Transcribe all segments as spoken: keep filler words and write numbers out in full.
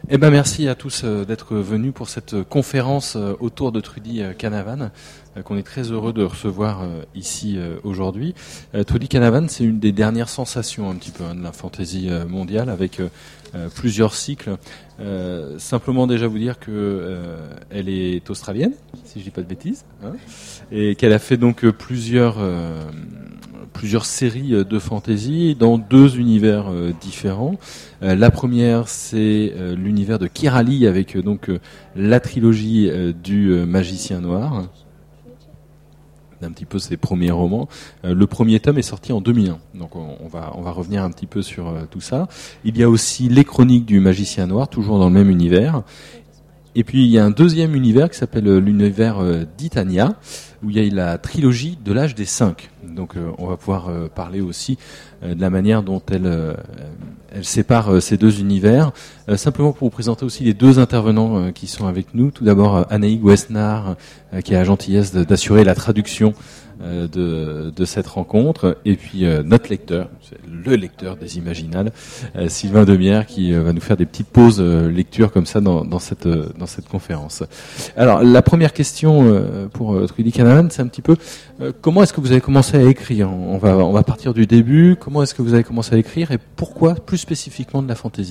Eh ben merci à tous euh, d'être venus pour cette conférence euh, autour de Trudy euh, Canavan, euh, qu'on est très heureux de recevoir euh, ici euh, aujourd'hui. Euh, Trudy Canavan, c'est une des dernières sensations un petit peu hein, de la fantasy euh, mondiale, avec euh, euh, plusieurs cycles. Euh, simplement déjà vous dire que euh, elle est australienne, si je dis pas de bêtises, hein, et qu'elle a fait donc euh, plusieurs euh, plusieurs séries de fantasy dans deux univers euh, différents. Euh, la première, c'est euh, l'univers de Kirali avec euh, donc euh, la trilogie euh, du euh, Magicien Noir, un petit peu ses premiers romans. Euh, le premier tome est sorti en deux mille un, donc on, on va on va revenir un petit peu sur euh, tout ça. Il y a aussi les Chroniques du Magicien Noir, toujours dans le même univers. Et puis il y a un deuxième univers qui s'appelle euh, l'univers euh, d'Itania, où il y a la trilogie de l'âge des cinq. Donc euh, on va pouvoir euh, parler aussi euh, de la manière dont elle, euh, elle sépare euh, ces deux univers. Euh, simplement pour vous présenter aussi les deux intervenants euh, qui sont avec nous. Tout d'abord euh, Anaïg Wesnar, euh, qui a la gentillesse de, d'assurer la traduction euh, de, de cette rencontre. Et puis euh, notre lecteur, c'est le lecteur des Imaginales, euh, Sylvain Demierre, qui euh, va nous faire des petites pauses euh, lecture comme ça dans, dans, cette, euh, dans cette conférence. Alors la première question euh, pour euh, Trudy Canavan, c'est un petit peu euh, comment est-ce que vous avez commencé à écrire ? On va, on va partir du début. Comment est-ce que vous avez commencé à écrire et pourquoi plus spécifiquement de la fantaisie ?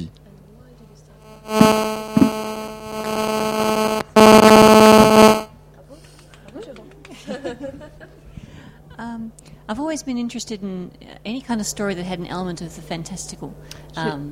um, I've always been interested in any kind of story that had an element of the fantastical, um,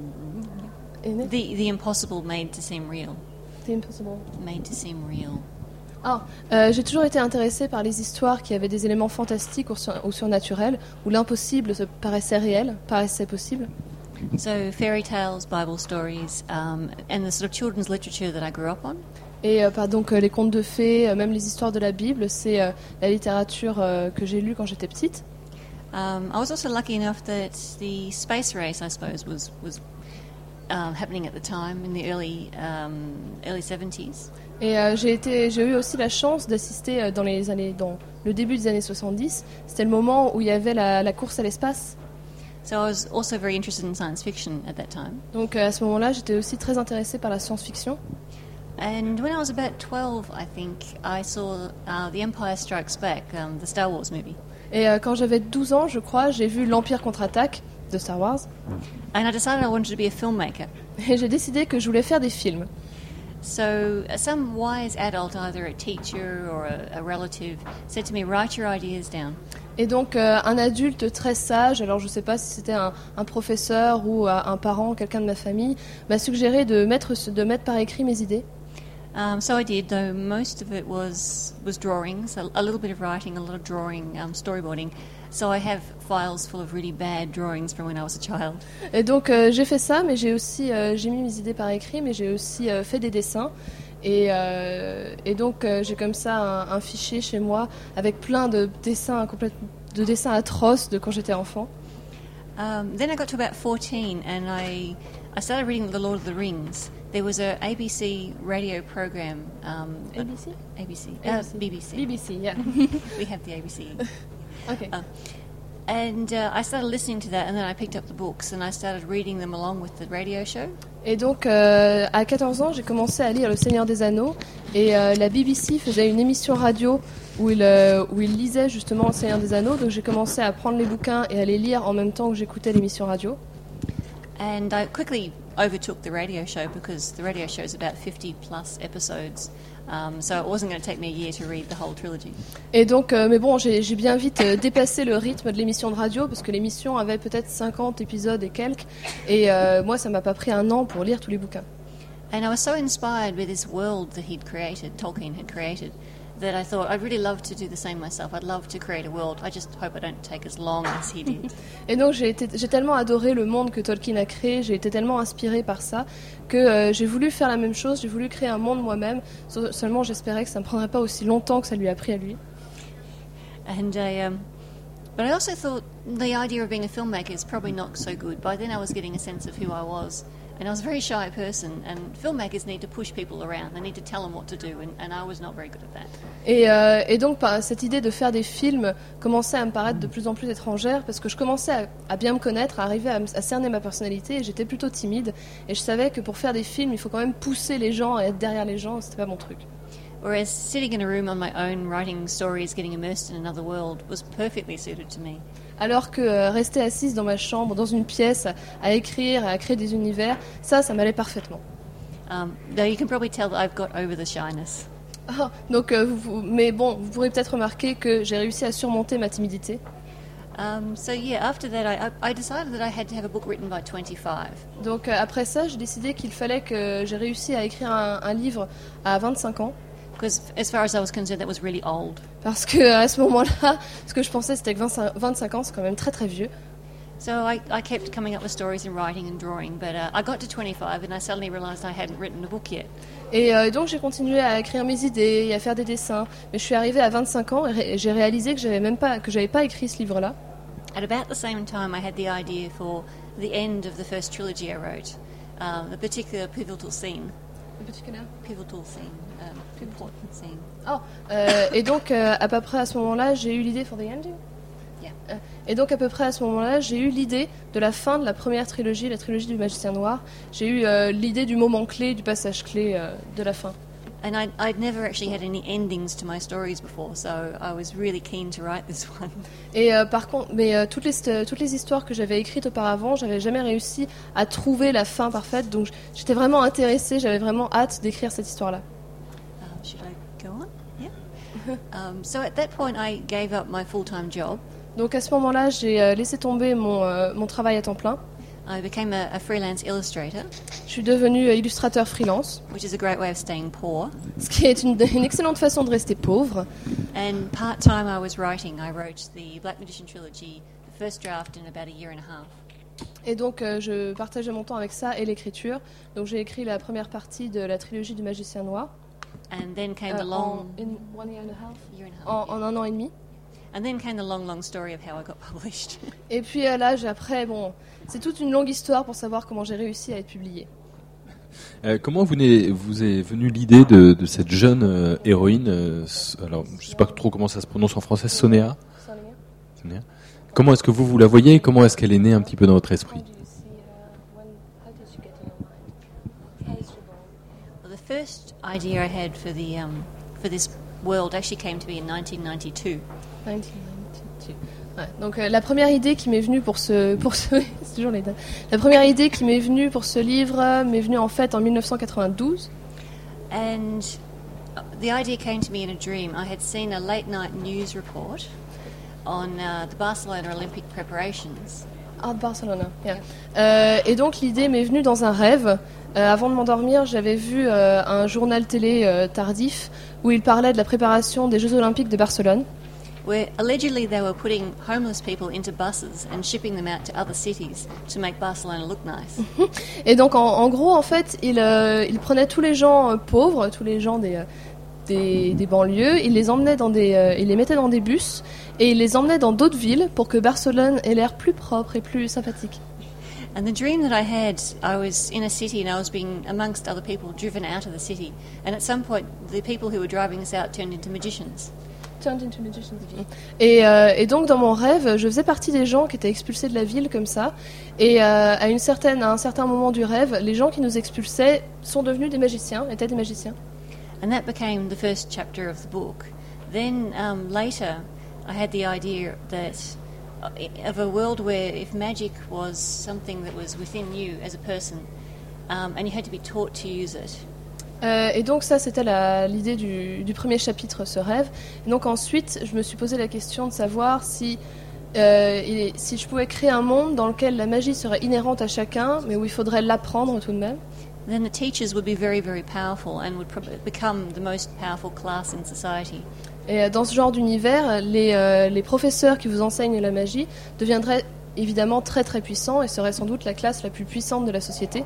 the the impossible made to seem real. The impossible made to seem real. Ah, euh, j'ai toujours été intéressée par les histoires qui avaient des éléments fantastiques ou, sur, ou surnaturels, où l'impossible se paraissait réel, paraissait possible. So fairy tales, Bible stories, um, and the sort of children's literature that I grew up on. Et euh, par, donc euh, les contes de fées, euh, même les histoires de la Bible, c'est euh, la littérature euh, que j'ai lue quand j'étais petite. Um, I was also lucky enough that the space race, I suppose, was was um, happening at the time in the early um, early seventies. Et euh, j'ai été, j'ai eu aussi la chance d'assister euh, dans les années, dans le début des années soixante-dix. C'était le moment où il y avait la, la course à l'espace. So I was also very interested in science fiction at that time. Donc euh, à ce moment-là, j'étais aussi très intéressée par la science-fiction. And when I was about twelve, I think, I saw uh, The Empire Strikes Back, um, the Star Wars movie. Et euh, quand j'avais douze ans, je crois, j'ai vu l'Empire contre-attaque de Star Wars. And I decided I wanted to be a filmmaker. Et j'ai décidé que je voulais faire des films. So uh, some wise adult, either a teacher or a, a relative, said to me, write your ideas down. Et donc euh, un adulte très sage, alors je ne sais pas si c'était un, un professeur ou euh, un parent, quelqu'un de ma famille, m'a suggéré de mettre, de mettre par écrit mes idées. Um, so I did, though most of it was was drawings, a, a little bit of writing, a lot of drawing, um, storyboarding. So I have files full of really bad drawings from when I was a child. Et donc euh, j'ai fait ça, mais j'ai aussi euh, j'ai mis mes idées par écrit, mais j'ai aussi euh, fait des dessins. Et, euh, et donc euh, j'ai comme ça un, un fichier chez moi avec plein de dessins complètement, de dessins atroces de quand j'étais enfant. Um, then I got to about fourteen, and I I started reading The Lord of the Rings. There was a A B C radio program. Um, A B C? A B C. A B C. Uh, B B C. B B C, yeah. We have the A B C. Okay. Uh, and uh, I started listening to that, and then I picked up the books, and I started reading them along with the radio show. Et donc, euh, à quatorze ans, j'ai commencé à lire Le Seigneur des Anneaux. Et euh, la B B C faisait une émission radio où il, euh, où il lisait justement Le Seigneur des Anneaux. Donc j'ai commencé à prendre les bouquins et à les lire en même temps que j'écoutais l'émission radio. And I quickly overtook the radio show because the radio show is about fifty plus episodes. Um, so it wasn't going to take me a year to read the whole trilogy. Et donc, euh, mais bon, j'ai, j'ai bien vite euh, dépassé le rythme de l'émission de radio parce que l'émission avait peut-être cinquante épisodes et quelques. Et euh, moi, ça m'a pas pris un an pour lire tous les bouquins. And I was so inspired with this world that he'd created, Tolkien had created, that I thought I'd really love to do the same myself. I'd love to create a world. I just hope I don't take as long as he did. Et donc j'ai, été, j'ai tellement adoré le monde que Tolkien a créé, j'ai été tellement inspirée par ça que euh, j'ai voulu faire la même chose, j'ai voulu créer un monde moi-même. Seulement j'espérais que ça ne me prendrait pas aussi longtemps que ça lui a pris à lui. And I, um, but I also thought the idea of being a filmmaker is probably not so good. By then I was getting a sense of who I was. And I was a very shy person, and filmmakers need to push people around. They need to tell them what to do, and, and I was not very good at that. Et, euh, et donc par, cette idée de faire des films commençait à me paraître de plus en plus étrangère parce que je commençais à, à bien me connaître, à arriver à, à cerner ma personnalité, et j'étais plutôt timide. Et je savais que pour faire des films, il faut quand même pousser les gens et être derrière les gens. C'était pas mon truc. Whereas sitting in a room on my own, writing stories, getting immersed in another world was perfectly suited to me. Alors que euh, rester assise dans ma chambre, dans une pièce, à écrire, à créer des univers, ça, ça m'allait parfaitement. Um, though you can probably tell that I've got over the shyness. Ah, donc, euh, vous, vous- mais bon, vous pourrez peut-être remarquer que j'ai réussi à surmonter ma timidité. Um, so yeah, after that, I, I I decided that I had to have a book written by twenty-five. Donc euh, après ça, j'ai décidé qu'il fallait que j'ai réussi à écrire un, un livre à vingt-cinq ans. Because as far as I was concerned, that was really old. Parce que euh, à ce moment-là, ce que je pensais, c'était que vingt-cinq, vingt-cinq ans, c'est quand même très très vieux. So I, I kept coming up with stories and writing and drawing, but uh, I got to twenty-five and I suddenly realised I hadn't written a book yet. Et euh, donc j'ai continué à écrire mes idées et à faire des dessins. Mais je suis arrivée à vingt-cinq ans et ré- j'ai réalisé que j'avais même pas que j'avais pas écrit ce livre-là. At about the same time, I had the idea for the end of the first trilogy I wrote, um, the particular pivotal scene. Pivotal scene, um, important scene. Oh, euh, et donc euh, à peu près à ce moment-là, j'ai eu l'idée for the ending. Yeah. Euh, Et donc à peu près à ce moment-là, j'ai eu l'idée de la fin de la première trilogie, la trilogie du Magicien Noir. J'ai eu euh, l'idée du moment clé, du passage clé euh, de la fin. And I'd, I'd never actually had any endings to my stories before, so I was really keen to write this one. Et euh, par contre, mais euh, toutes les st- toutes les histoires que j'avais écrites auparavant, j'avais jamais réussi à trouver la fin parfaite. Donc j'étais vraiment intéressée, j'avais vraiment hâte d'écrire cette histoire-là. Um, should I go on? Yeah. um, so at that point, I gave up my full-time job. Donc à ce moment-là, j'ai euh, laissé tomber mon euh, mon travail à temps plein. I became a, a freelance illustrator, Je suis devenue euh, illustrateur freelance, which is a great way of staying poor. ce qui est une, une excellente façon de rester pauvre. And part-time, I was writing. I wrote the Black Magician trilogy, the first draft, in about a year and a half. Et donc euh, je partageais mon temps avec ça et l'écriture. Donc j'ai écrit la première partie de la trilogie du Magicien Noir And then came euh, the en, long in one year and a half. year and a half. En, en un an et demi. And then came the long, long story of how I got published. Et puis euh, là, j'ai- après, bon, c'est toute une longue histoire pour savoir comment j'ai réussi à être publiée. Euh, comment vous, n'est- vous est venue l'idée de, de cette jeune euh, héroïne euh, s- alors, je ne sais pas trop comment ça se prononce en français, Sonéa. Sonéa. Comment est-ce que vous, vous la voyez? Comment est-ce qu'elle est née un petit peu dans votre esprit? Well, the first idea I had for the um, for this world actually came to me in nineteen ninety-two. dix-neuf quatre-vingt-deux. Ouais, donc euh, la première idée qui m'est venue pour ce pour ce c'est toujours les dates. La première idée qui m'est venue pour ce livre euh, m'est venue en fait en mille neuf cent quatre-vingt-douze. And uh, the idea came to me in a dream. I had seen a late night news report on uh, the Barcelona Olympic preparations. Ah, Barcelona. Yeah. Euh, et donc l'idée m'est venue dans un rêve. Euh, avant de m'endormir, j'avais vu euh, un journal télé euh, tardif où il parlait de la préparation des Jeux Olympiques de Barcelone. Where allegedly they were putting homeless people into buses and shipping them out to other cities to make Barcelona look nice. Et donc en, en gros, en fait, il, euh, il prenait tous les gens euh, pauvres, tous les gens des, euh, des, des banlieues, il les emmenait dans des, euh, il les mettait dans des bus et il les emmenait dans d'autres villes pour que Barcelone ait l'air plus propre et plus sympathique. And the dream that I had, I was in a city and I was being, amongst other people, driven out of the city. And at some point, the people who were driving us out turned into magicians. Et, euh, et donc dans mon rêve, je faisais partie des gens qui étaient expulsés de la ville comme ça. Et euh, à, une certaine, à un certain moment du rêve, les gens qui nous expulsaient sont devenus des magiciens, étaient des magiciens. And that became the first chapter of the book. Then um, later, I had the idea that uh, of a world where if magic was something that was within you as a person, um, and you had to be taught to use it. Euh, et donc ça, c'était la- l'idée du, du premier chapitre, ce rêve. Et donc ensuite, je me suis posé la question de savoir si, euh, il- si je pouvais créer un monde dans lequel la magie serait inhérente à chacun, mais où il faudrait l'apprendre tout de même. Then the teachers would be very, very powerful and would probably become the most powerful class in society. Et euh, dans ce genre d'univers, les, euh, les professeurs qui vous enseignent la magie deviendraient évidemment très très puissants et seraient sans doute la classe la plus puissante de la société.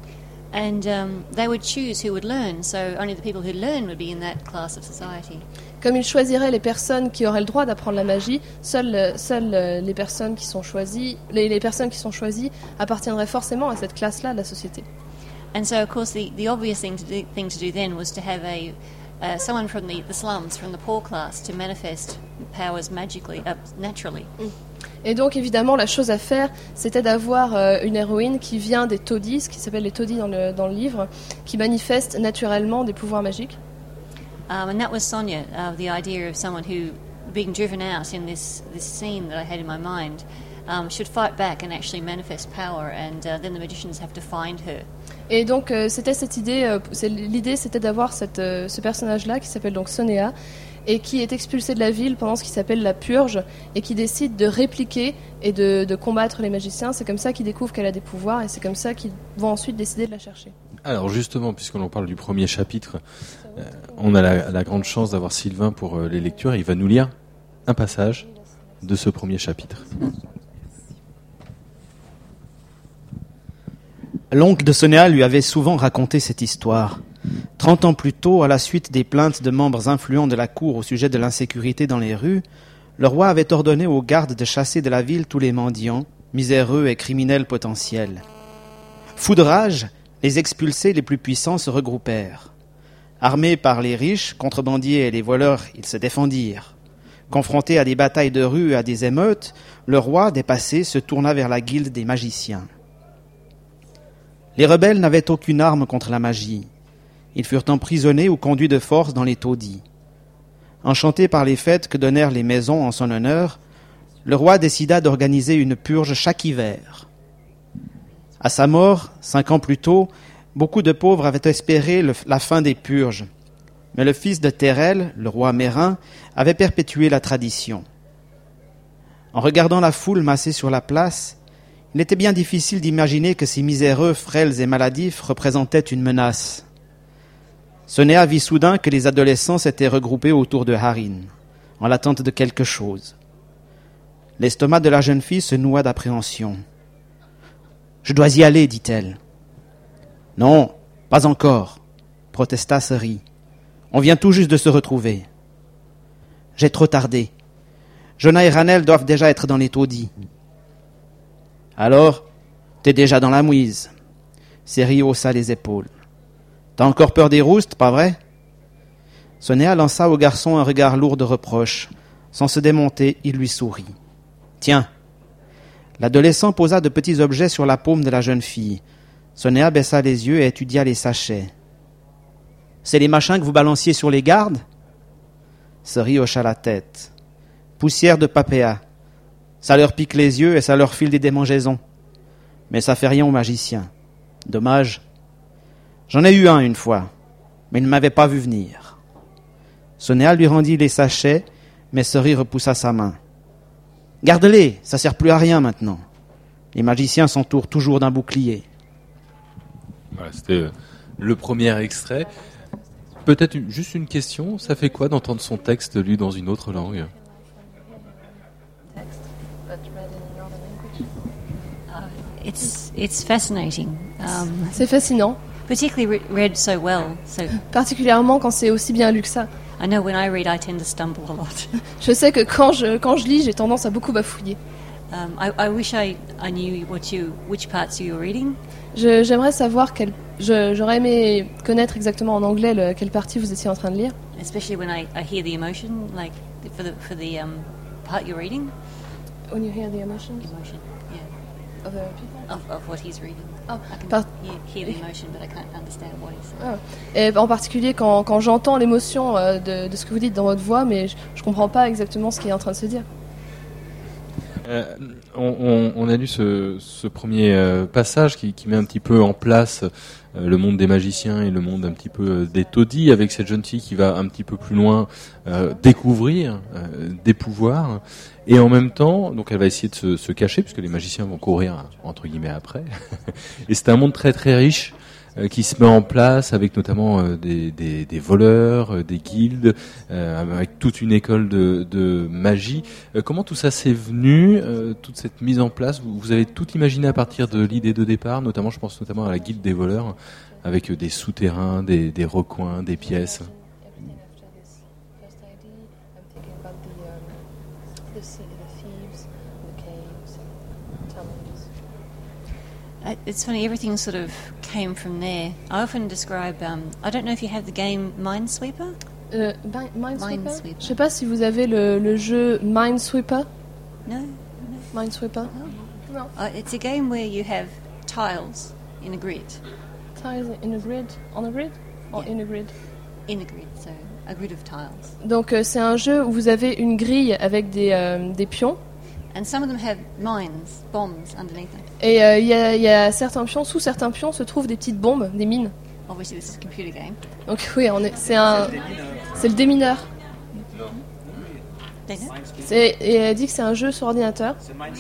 And um, they would choose who would learn, so only the people who learn would be in that class of society. Comme il choisirait les personnes qui auraient le droit d'apprendre la magie, seules, seules les personnes qui sont choisies, les, les personnes qui sont choisies appartiendraient forcément à cette classe-là de la société. And so, of course, the, the obvious thing to do, thing to do then was to have a uh, someone from the, the slums, from the poor class, to manifest powers magically, uh, naturally. Et donc, évidemment, la chose à faire, c'était d'avoir euh, une héroïne qui vient des taudis, ce qui s'appelle les taudis dans le, dans le livre, qui manifeste naturellement des pouvoirs magiques. Um, and that was Sonia, uh, the idea of someone who, being driven out in this, this scene that I had in my mind, um, should fight back and actually manifest power, and uh, then the magicians have to find her. Et donc, euh, c'était cette idée, euh, c'est, l'idée c'était d'avoir cette, euh, ce personnage-là qui s'appelle donc Sonia, et qui est expulsé de la ville pendant ce qui s'appelle la purge, et qui décide de répliquer et de, de combattre les magiciens. C'est comme ça qu'ils découvrent qu'elle a des pouvoirs, et c'est comme ça qu'ils vont ensuite décider de la chercher. Alors justement, puisque l'on parle du premier chapitre, euh, on a la, la grande chance d'avoir Sylvain pour euh, les lectures. Il va nous lire un passage de ce premier chapitre. L'oncle de Sonia lui avait souvent raconté cette histoire. Trente ans plus tôt, à la suite des plaintes de membres influents de la cour au sujet de l'insécurité dans les rues, le roi avait ordonné aux gardes de chasser de la ville tous les mendiants, miséreux et criminels potentiels. Fous de rage, les expulsés les plus puissants se regroupèrent. Armés par les riches, contrebandiers et les voleurs, ils se défendirent. Confrontés à des batailles de rue et à des émeutes, le roi, dépassé, se tourna vers la guilde des magiciens. Les rebelles n'avaient aucune arme contre la magie. Ils furent emprisonnés ou conduits de force dans les taudis. Enchanté par les fêtes que donnèrent les maisons en son honneur, le roi décida d'organiser une purge chaque hiver. À sa mort, cinq ans plus tôt, beaucoup de pauvres avaient espéré le, la fin des purges. Mais le fils de Térel, le roi Mérin, avait perpétué la tradition. En regardant la foule massée sur la place, il était bien difficile d'imaginer que ces miséreux, frêles et maladifs représentaient une menace. Sonia vit soudain que les adolescents s'étaient regroupés autour de Harin, en l'attente de quelque chose. L'estomac de la jeune fille se noua d'appréhension. « Je dois y aller, dit-elle. »« Non, pas encore, » protesta Seri. « On vient tout juste de se retrouver. »« J'ai trop tardé. Jonah et Ranel doivent déjà être dans les taudis. »« Alors, t'es déjà dans la mouise. » Seri haussa les épaules. « T'as encore peur des roustes, pas vrai ?» Sonia lança au garçon un regard lourd de reproche. Sans se démonter, il lui sourit. « Tiens !» L'adolescent posa de petits objets sur la paume de la jeune fille. Sonia baissa les yeux et étudia les sachets. « C'est les machins que vous balanciez sur les gardes ?» Seri hocha la tête. « Poussière de papéa. Ça leur pique les yeux et ça leur file des démangeaisons. Mais ça fait rien aux magiciens. Dommage. J'en ai eu un une fois, mais il ne m'avait pas vu venir. » Sonia lui rendit les sachets, mais Seri repoussa sa main. « Garde-les, ça sert plus à rien maintenant. Les magiciens s'entourent toujours d'un bouclier. » Voilà, c'était le premier extrait. Peut-être une, juste une question, ça fait quoi d'entendre son texte lu dans une autre langue ? It's it's fascinating, um, C'est fascinant, particularly re- read so well. So particulièrement quand c'est aussi bien lu que ça. I know when I read, I tend to stumble a lot. Je sais que quand je, quand je lis, j'ai tendance à beaucoup bafouiller. Um, I, I wish I, I knew what you which parts you were reading. Je, j'aimerais savoir quelle, je, j'aurais aimé connaître exactement en anglais le, quelle partie vous étiez en train de lire. Especially when I, I hear the emotion, like for the for the um, part you're reading. When you hear the emotions Emotion, yeah, of the people. of, of what he's reading. Oh, I can par- hear, hear the emotion, but I can't understand what he's saying. Ah. Et en particulier quand, quand j'entends l'émotion euh, de, de ce que vous dites dans votre voix, mais je, je comprends pas exactement ce qui est en train de se dire. Euh, on, on, on a lu ce, ce premier euh, passage qui, qui met un petit peu en place euh, le monde des magiciens et le monde un petit peu euh, des taudis, avec cette jeune fille qui va un petit peu plus loin euh, découvrir euh, des pouvoirs, et en même temps, donc elle va essayer de se, se cacher puisque les magiciens vont courir entre guillemets après. Et c'est un monde très très riche euh, qui se met en place avec notamment euh, des, des, des voleurs, euh, des guildes, euh, avec toute une école de, de magie. Euh, comment tout ça s'est venu, euh, toute cette mise en place, vous, vous avez tout imaginé à partir de l'idée de départ, notamment, je pense notamment à la guilde des voleurs, avec euh, des souterrains, des, des recoins, des pièces. the sea, the thieves, the caves, tunnels. Uh, It's funny, everything sort of came from there. I often describe, um, I don't know if you have the game Minesweeper. Euh, Bi- Minesweeper. Minesweeper. Je sais pas si vous avez le, le jeu Minesweeper. No? Minesweeper. No. Uh, it's a game where you have tiles in a grid. Tiles in a grid. On a grid? Or Yeah. in a grid. In a grid, so a grid of tiles. Donc euh, c'est un jeu où vous avez une grille avec des, euh, des pions. And some of them have mines, bombs underneath them. Et euh, il y, a, il y a certains pions, sous certains pions se trouvent des petites bombes, des mines. Obviously, this is a computer game. Donc oui, on est, c'est un, c'est le démineur. They know? C'est, et elle dit que c'est un jeu sur ordinateur.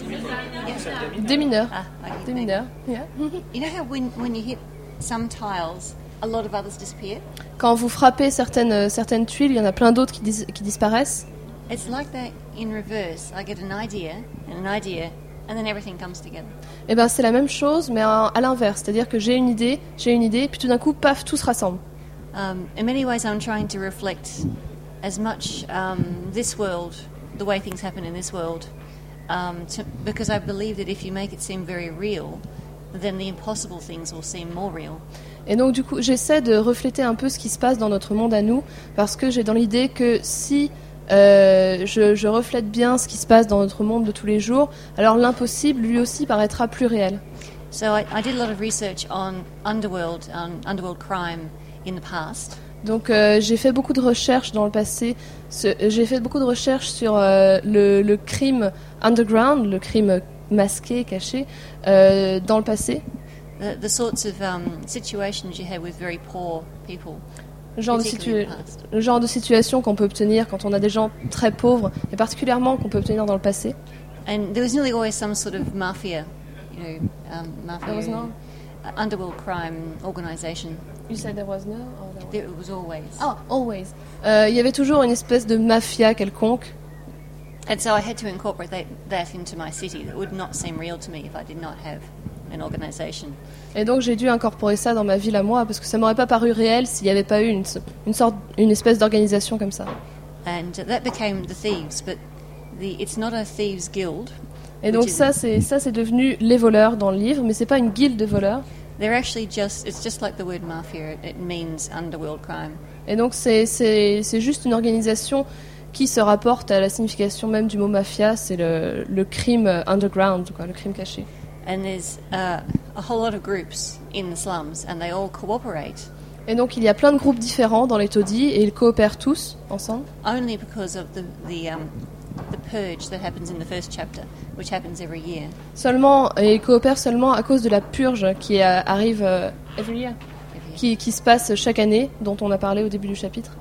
Démineur. Ah, okay. Démineur. Yeah. You know how when, when you hit some tiles, a lot of others disappear? Quand vous frappez certaines, certaines tuiles, il y en a plein d'autres qui, dis- qui disparaissent. It's like that in reverse. I get an idea and an idea, and then everything comes together. Et ben c'est la même chose, mais en- à l'inverse. C'est-à-dire que j'ai une idée, j'ai une idée, puis tout d'un coup, paf, tout se rassemble. Um, in many ways, I'm trying to reflect as much um, this world, the way things happen in this world, um, to, because I believe that if you make it seem very real, then the impossible things will seem more real. Et donc du coup, j'essaie de refléter un peu ce qui se passe dans notre monde à nous, parce que j'ai dans l'idée que si euh, je, je reflète bien ce qui se passe dans notre monde de tous les jours, alors l'impossible lui aussi paraîtra plus réel. So I, I did a lot of research on underworld, on underworld crime in the past. Donc euh, j'ai fait beaucoup de recherches dans le passé. Ce- j'ai fait beaucoup de recherches sur euh, le, le crime underground, le crime masqué, caché, euh, dans le passé. The, the sorts of um, situations you have with very poor people. Le genre, de particularly situa- in the past. le genre de situation qu'on peut obtenir quand on a des gens très pauvres, et particulièrement qu'on peut obtenir dans le passé. And there was nearly always some sort of mafia, you know, um, mafia, There was no- uh, underworld crime organisation. You said there was no, or there was- There was always. Ah, always. Euh, Il y avait toujours une espèce de mafia quelconque. And so I had to incorporate that, that into my city. That would not seem real to me if I did not have an organisation. Et donc j'ai dû incorporer ça dans ma ville à moi, parce que ça m'aurait pas paru réel s'il n'y avait pas eu une, une sorte, une espèce d'organisation comme ça. And uh, that became the thieves, but the, it's not a thieves guild. Et donc Which is- ça, c'est ça, c'est devenu les voleurs dans le livre, mais c'est pas une guilde de voleurs. They're actually just, it's just like the word mafia. It, it means underworld crime. Et donc c'est c'est c'est juste une organisation qui se rapporte à la signification même du mot mafia, c'est le, le crime underground, quoi, le crime caché. And there's uh, a whole lot of groups in the slums, and they all cooperate Et donc il y a plein de groupes différents dans les taudis et ils coopèrent tous ensemble. only because of the the, um, the purge that happens in the first chapter, which happens every year. Seulement, et ils coopèrent seulement à cause de la purge qui euh, arrive euh, every year, Every year. qui, qui se passe chaque année, dont on a parlé au début du chapitre.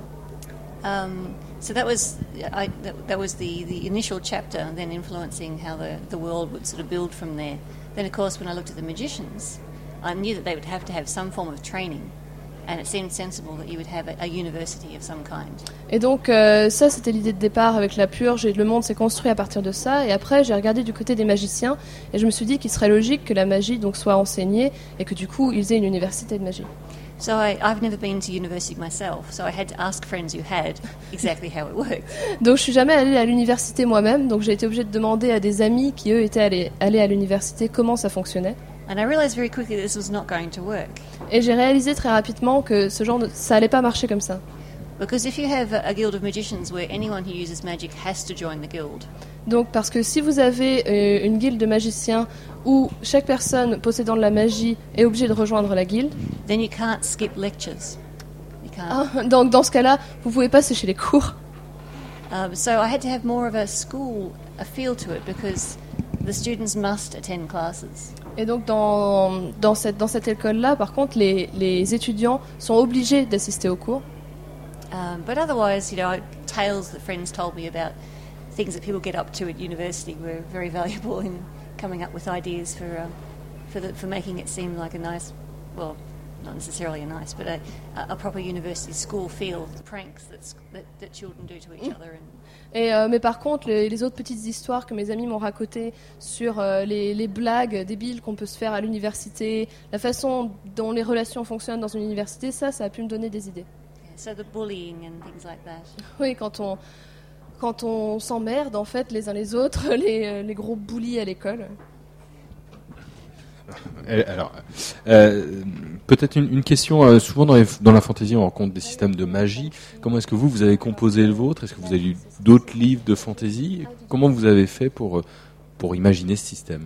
Um, so that was I, that, that was the, the initial chapter, then influencing how the, the world would sort of build from there. Then, of course, when I looked at the magicians, I knew that they would have to have some form of training, and it seemed sensible that you would have a, a university of some kind. Et donc euh, ça, c'était l'idée de départ avec la purge et le monde s'est construit à partir de ça. Et après, j'ai regardé du côté des magiciens et je me suis dit qu'il serait logique que la magie donc soit enseignée et que du coup, ils aient une université de magie. So I, I've never been to university myself, so I had to ask friends who had exactly how it worked. Donc je suis jamais allée à l'université moi-même, donc j'ai été obligée de demander à des amis qui eux étaient allés, allés à l'université comment ça fonctionnait. And I realized very quickly that this was not going to work. Et j'ai réalisé très rapidement que ce genre de, ça allait pas marcher comme ça. Because if you have a, a guild of magicians where anyone who uses magic has to join the guild, Donc parce que si vous avez euh, une guilde de magiciens où chaque personne possédant de la magie est obligée de rejoindre la guilde, then you can't skip lectures. You can't. ah, donc dans ce cas-là, vous pouvez pas sécher les cours. Um, so I had to have more of a school, a feel to it, because the students must attend classes. Et donc dans, dans cette, dans cette école-là, par contre, les, les étudiants sont obligés d'assister aux cours. Um, but otherwise, you know, tales that friends told me about things that people get up to at university were very valuable in coming up with ideas for um, for, the, for making it seem like a nice, well, not necessarily a nice, but a, a proper university school feel. The pranks that's, that, that children do to each other. And, Et, euh, mais par contre, les, les autres petites histoires que mes amis m'ont racontées sur euh, les, les blagues débiles qu'on peut se faire à l'université, la façon dont les relations fonctionnent dans une université, ça, ça a pu me donner des idées. yeah, so the bullying and things like that. Oui, quand on, quand on s'emmerde en fait les uns les autres, les, les gros bullies à l'école. Alors, euh, peut-être une, une question. Euh, souvent dans, les, dans la fantasy, on rencontre des systèmes de magie. Comment est-ce que vous, vous avez composé le vôtre? Est-ce que vous avez lu d'autres livres de fantasy? Comment vous avez fait pour pour imaginer ce système?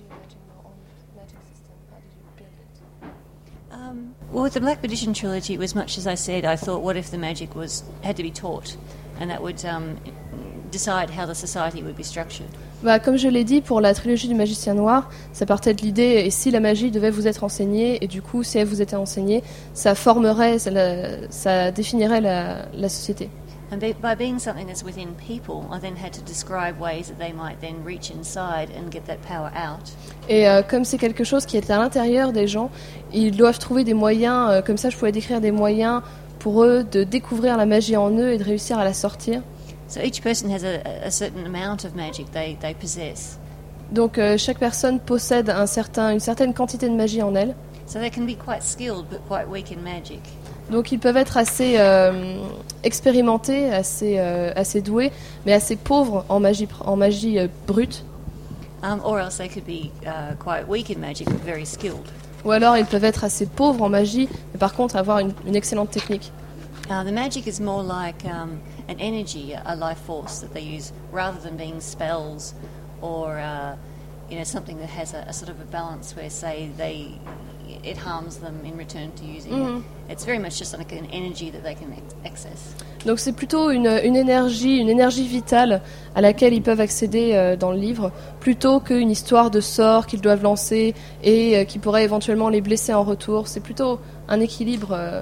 Um, well, with the Black Magician trilogy, it was much as I said. I thought, what if the magic was had to be taught, and that would um, decide how the society would be structured. Bah, comme je l'ai dit, pour la trilogie du Magicien Noir, ça partait de l'idée, et si la magie devait vous être enseignée, et du coup, si elle vous était enseignée, ça formerait, ça, la, ça définirait la, la société. And by, by being something that's within people, I then had to describe ways that they might then reach inside and get that power out. Et euh, comme c'est quelque chose qui est à l'intérieur des gens, ils doivent trouver des moyens, euh, comme ça je pouvais décrire des moyens pour eux de découvrir la magie en eux et de réussir à la sortir. So each person has a, a certain amount of magic they, they possess. Donc euh, chaque personne possède un certain, une certaine quantité de magie en elle. So they can be quite skilled but quite weak in magic. Donc ils peuvent être assez euh, expérimentés, assez, euh, assez doués, mais assez pauvres en magie, en magie euh, brute. Um, or else they could be uh, quite weak in magic but very skilled. Ou alors ils peuvent être assez pauvres en magie, mais par contre avoir une, une excellente technique. Uh, the magic is more like um, an energy, a life force that they use, rather than being spells or uh, you know something that has a, a sort of a balance where, say, they it harms them in return to using Mm-hmm. it. It's very much just like an energy that they can access. Donc c'est plutôt une, une énergie, une énergie vitale à laquelle ils peuvent accéder euh, dans le livre, plutôt qu'une histoire de sort qu'ils doivent lancer et euh, qui pourrait éventuellement les blesser en retour. C'est plutôt un équilibre euh,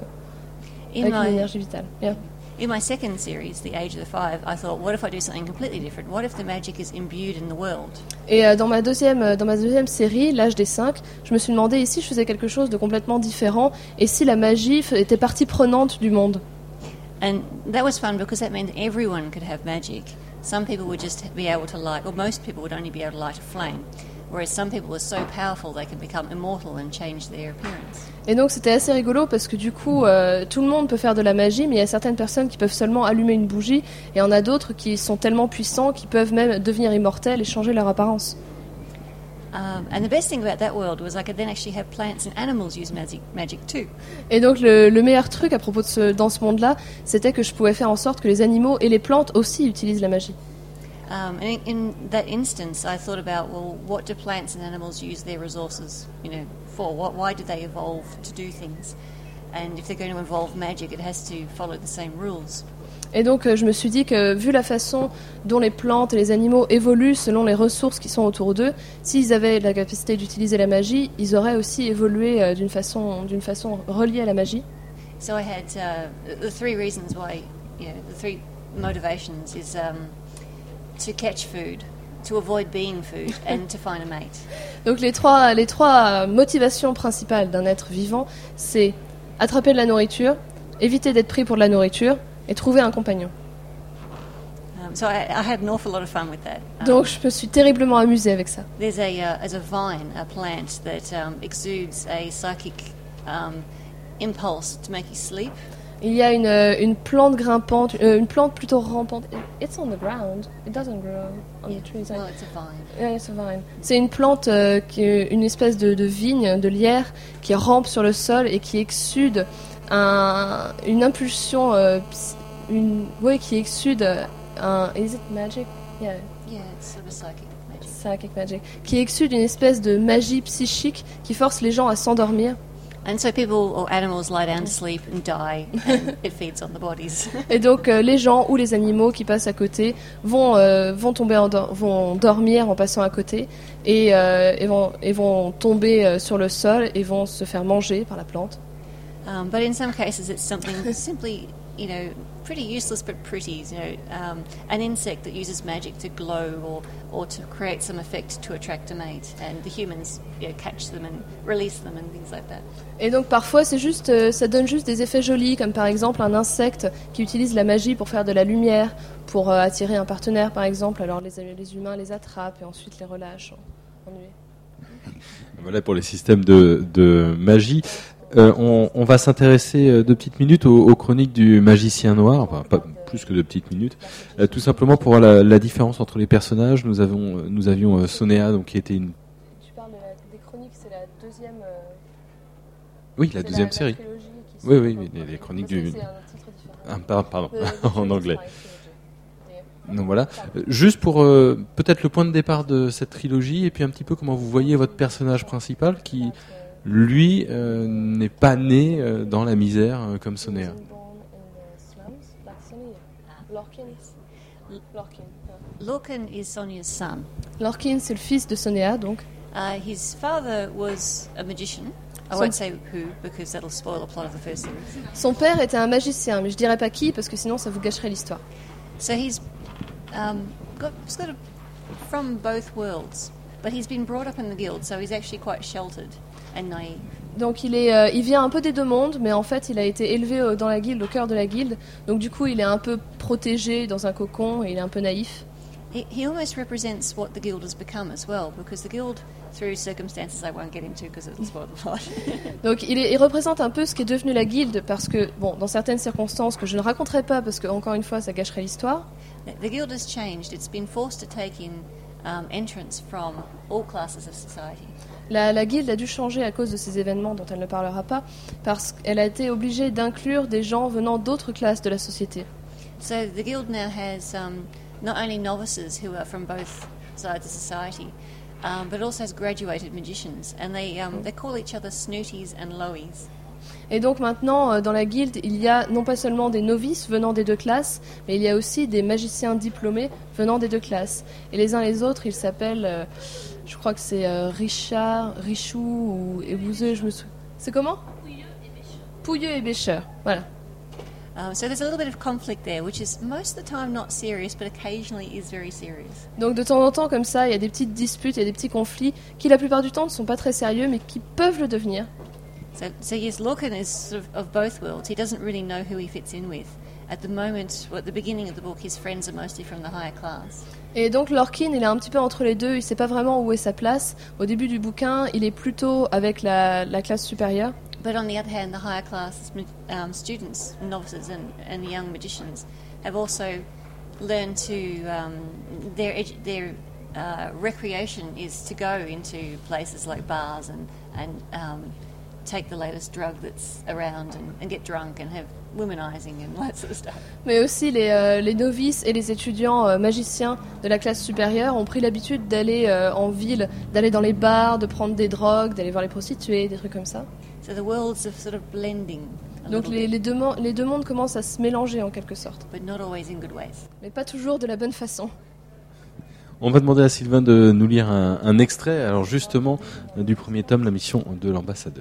In avec une my énergie vitale. Yeah. in my second series, The Age of the Five, I thought, what if I do something completely different? What if the magic is imbued in the world? Et euh, dans ma deuxième, euh, dans ma deuxième série, L'Âge des Cinq, je me suis demandé et si je faisais quelque chose de complètement différent et si la magie f- était partie prenante du monde. And that was fun because that meant everyone could have magic. Some people would just be able to light, or most people would only be able to light a flame, whereas some people are so powerful they can become immortal and change their appearance. Et donc c'était assez rigolo parce que du coup euh, tout le monde peut faire de la magie, mais il y a certaines personnes qui peuvent seulement allumer une bougie et il y en a d'autres qui sont tellement puissants qu'ils peuvent même devenir immortels et changer leur apparence. Um, and the best thing about that world was I could then actually have plants and animals use magic, magic too. Et donc le, le meilleur truc à propos de ce, dans ce monde-là, c'était que je pouvais faire en sorte que les animaux et les plantes aussi utilisent la magie. Um, and in, in that instance, I thought about, well, what do plants and animals use their resources, you know, for? What, why do they evolve to do things? And if they're going to involve magic, it has to follow the same rules. Et donc euh, je me suis dit que vu la façon dont les plantes et les animaux évoluent selon les ressources qui sont autour d'eux, s'ils avaient la capacité d'utiliser la magie, ils auraient aussi évolué euh, d'une façon, d'une façon reliée à la magie. So I had uh, the three reasons why, you know, the three motivations is um, to catch food, to avoid being food, and to find a mate. Donc les trois, les trois motivations principales d'un être vivant, c'est attraper de la nourriture, éviter d'être pris pour de la nourriture et trouver un compagnon. Um, so I, I had an awful lot of fun with that. Um, Donc je me suis terriblement amusée avec ça. There's a uh, as a vine, a plant that um, exudes a psychic um, impulse to make you sleep. Il y a une, euh, une plante grimpante, euh, une plante plutôt rampante. It's on the ground. It doesn't grow on the trees. Well, it's a vine. Yeah, it's a vine. C'est une plante euh, qui est une espèce de, de vigne, de lierre qui rampe sur le sol et qui exude un, une impulsion, euh, ps- une, ouais, qui exude un. Is it magic? Yeah, Yeah, it's sort of psychic magic. psychic magic. Qui exude une espèce de magie psychique qui force les gens à s'endormir. And so people or animals lie down to sleep and die, and it feeds on the bodies. Et donc euh, les gens ou les animaux qui passent à côté vont euh, vont tomber en do- vont dormir en passant à côté et, euh, et vont et vont tomber euh, sur le sol et vont se faire manger par la plante. Um, but in some cases, it's something simply, you know, pretty useless but pretty. You know, um, an insect that uses magic to glow or, or to create some effect to attract a mate, and the humans, you know, catch them and release them and things like that. Et donc parfois c'est juste euh, ça donne juste des effets jolis comme par exemple un insecte qui utilise la magie pour faire de la lumière pour euh, attirer un partenaire par exemple. Alors les les humains les attrapent et ensuite les relâchent en, en nuée. Voilà pour les systèmes de, de magie. Euh, on, on va s'intéresser euh, deux petites minutes aux, aux chroniques du magicien noir, enfin pas plus que deux petites minutes, euh, tout simplement pour voir la, la différence entre les personnages. Nous avons, nous avions euh, Sonéa, donc qui était une. Tu parles de la, des chroniques, c'est la deuxième. Euh, oui, la deuxième la, série. La qui oui, oui, oui, les, les chroniques c'est, du. C'est un titre différent. Ah, pardon, pardon. The, the en anglais. Trilogy. Donc voilà. Euh, juste pour euh, peut-être le point de départ de cette trilogie et puis un petit peu comment vous voyez votre personnage principal qui. Lui euh, n'est pas né euh, dans la misère euh, comme Sonéa. Lorcan is Sonia's son. Lorcan, c'est le fils de Sonéa, donc. Uh, his father was a magician. I Son- won't say who because that'll spoil the plot of the first series. Son père était un magicien, mais je dirais pas qui parce que sinon ça vous gâcherait l'histoire. So he's um, got, he's got a, from both worlds, but he's been brought up in the guild, so he's actually quite sheltered and naive. Donc il est, euh, il vient un peu des deux mondes, mais en fait il a été élevé euh, dans la guilde, au cœur de la guilde. Donc du coup il est un peu protégé dans un cocon et il est un peu naïf. He, he almost represents what the guild has become as well, because the guild, through circumstances I won't get into because it'll spoil the plot. Donc il, est, il représente un peu ce qu'est devenu la guilde parce que, bon, dans certaines circonstances que je ne raconterai pas parce que, encore une fois, ça gâcherait l'histoire. The guild has changed. It's been forced to take in um, entrants from all classes of society. La, la guilde a dû changer à cause de ces événements dont elle ne parlera pas, parce qu'elle a été obligée d'inclure des gens venant d'autres classes de la société. So the guild now has um, not only novices who are from both sides of society, um, but also has graduated magicians, and they um, they call each other snooties and lowies. Et donc maintenant, euh, dans la guilde, il y a non pas seulement des novices venant des deux classes, mais il y a aussi des magiciens diplômés venant des deux classes. Et les uns les autres, ils s'appellent, euh, je crois que c'est euh, Richard, Richou ou Ébouzeux, je me souviens. C'est comment ? Pouilleux et Bêcheur. Voilà. Um, so there's a little bit of conflict there, which is most of the time not serious, but occasionally is very serious. Donc de temps en temps, comme ça, il y a des petites disputes, il y a des petits conflits qui, la plupart du temps, ne sont pas très sérieux, mais qui peuvent le devenir. So, so yes, Lorcan is sort of of both worlds. He doesn't really know who he fits in with. At the moment, well, at the beginning of the book, his friends are mostly from the higher class. Et donc Lorcan, il est un petit peu entre les deux, il ne sait pas vraiment où est sa place. Au début du bouquin, il est plutôt avec la, la classe supérieure. But on the other hand, the higher class um, students, novices and, and young magicians have also learned to, um, their, edu- their uh, recreation is to go into places like bars and, and um, take the latest drug that's around and, and get drunk and have womanizing and that sort of stuff. Mais aussi les, euh, les novices et les étudiants euh, magiciens de la classe supérieure ont pris l'habitude d'aller euh, en ville, d'aller dans les bars, de prendre des drogues, d'aller voir les prostituées, des trucs comme ça. So the worlds are sort of blending a Donc little les, bit, les, deux, mon- les deux mondes commencent à se mélanger en quelque sorte, but not always in good ways. mais pas toujours de la bonne façon. On va demander à Sylvain de nous lire un, un extrait, alors justement, euh, du premier tome, La mission de l'ambassadeur.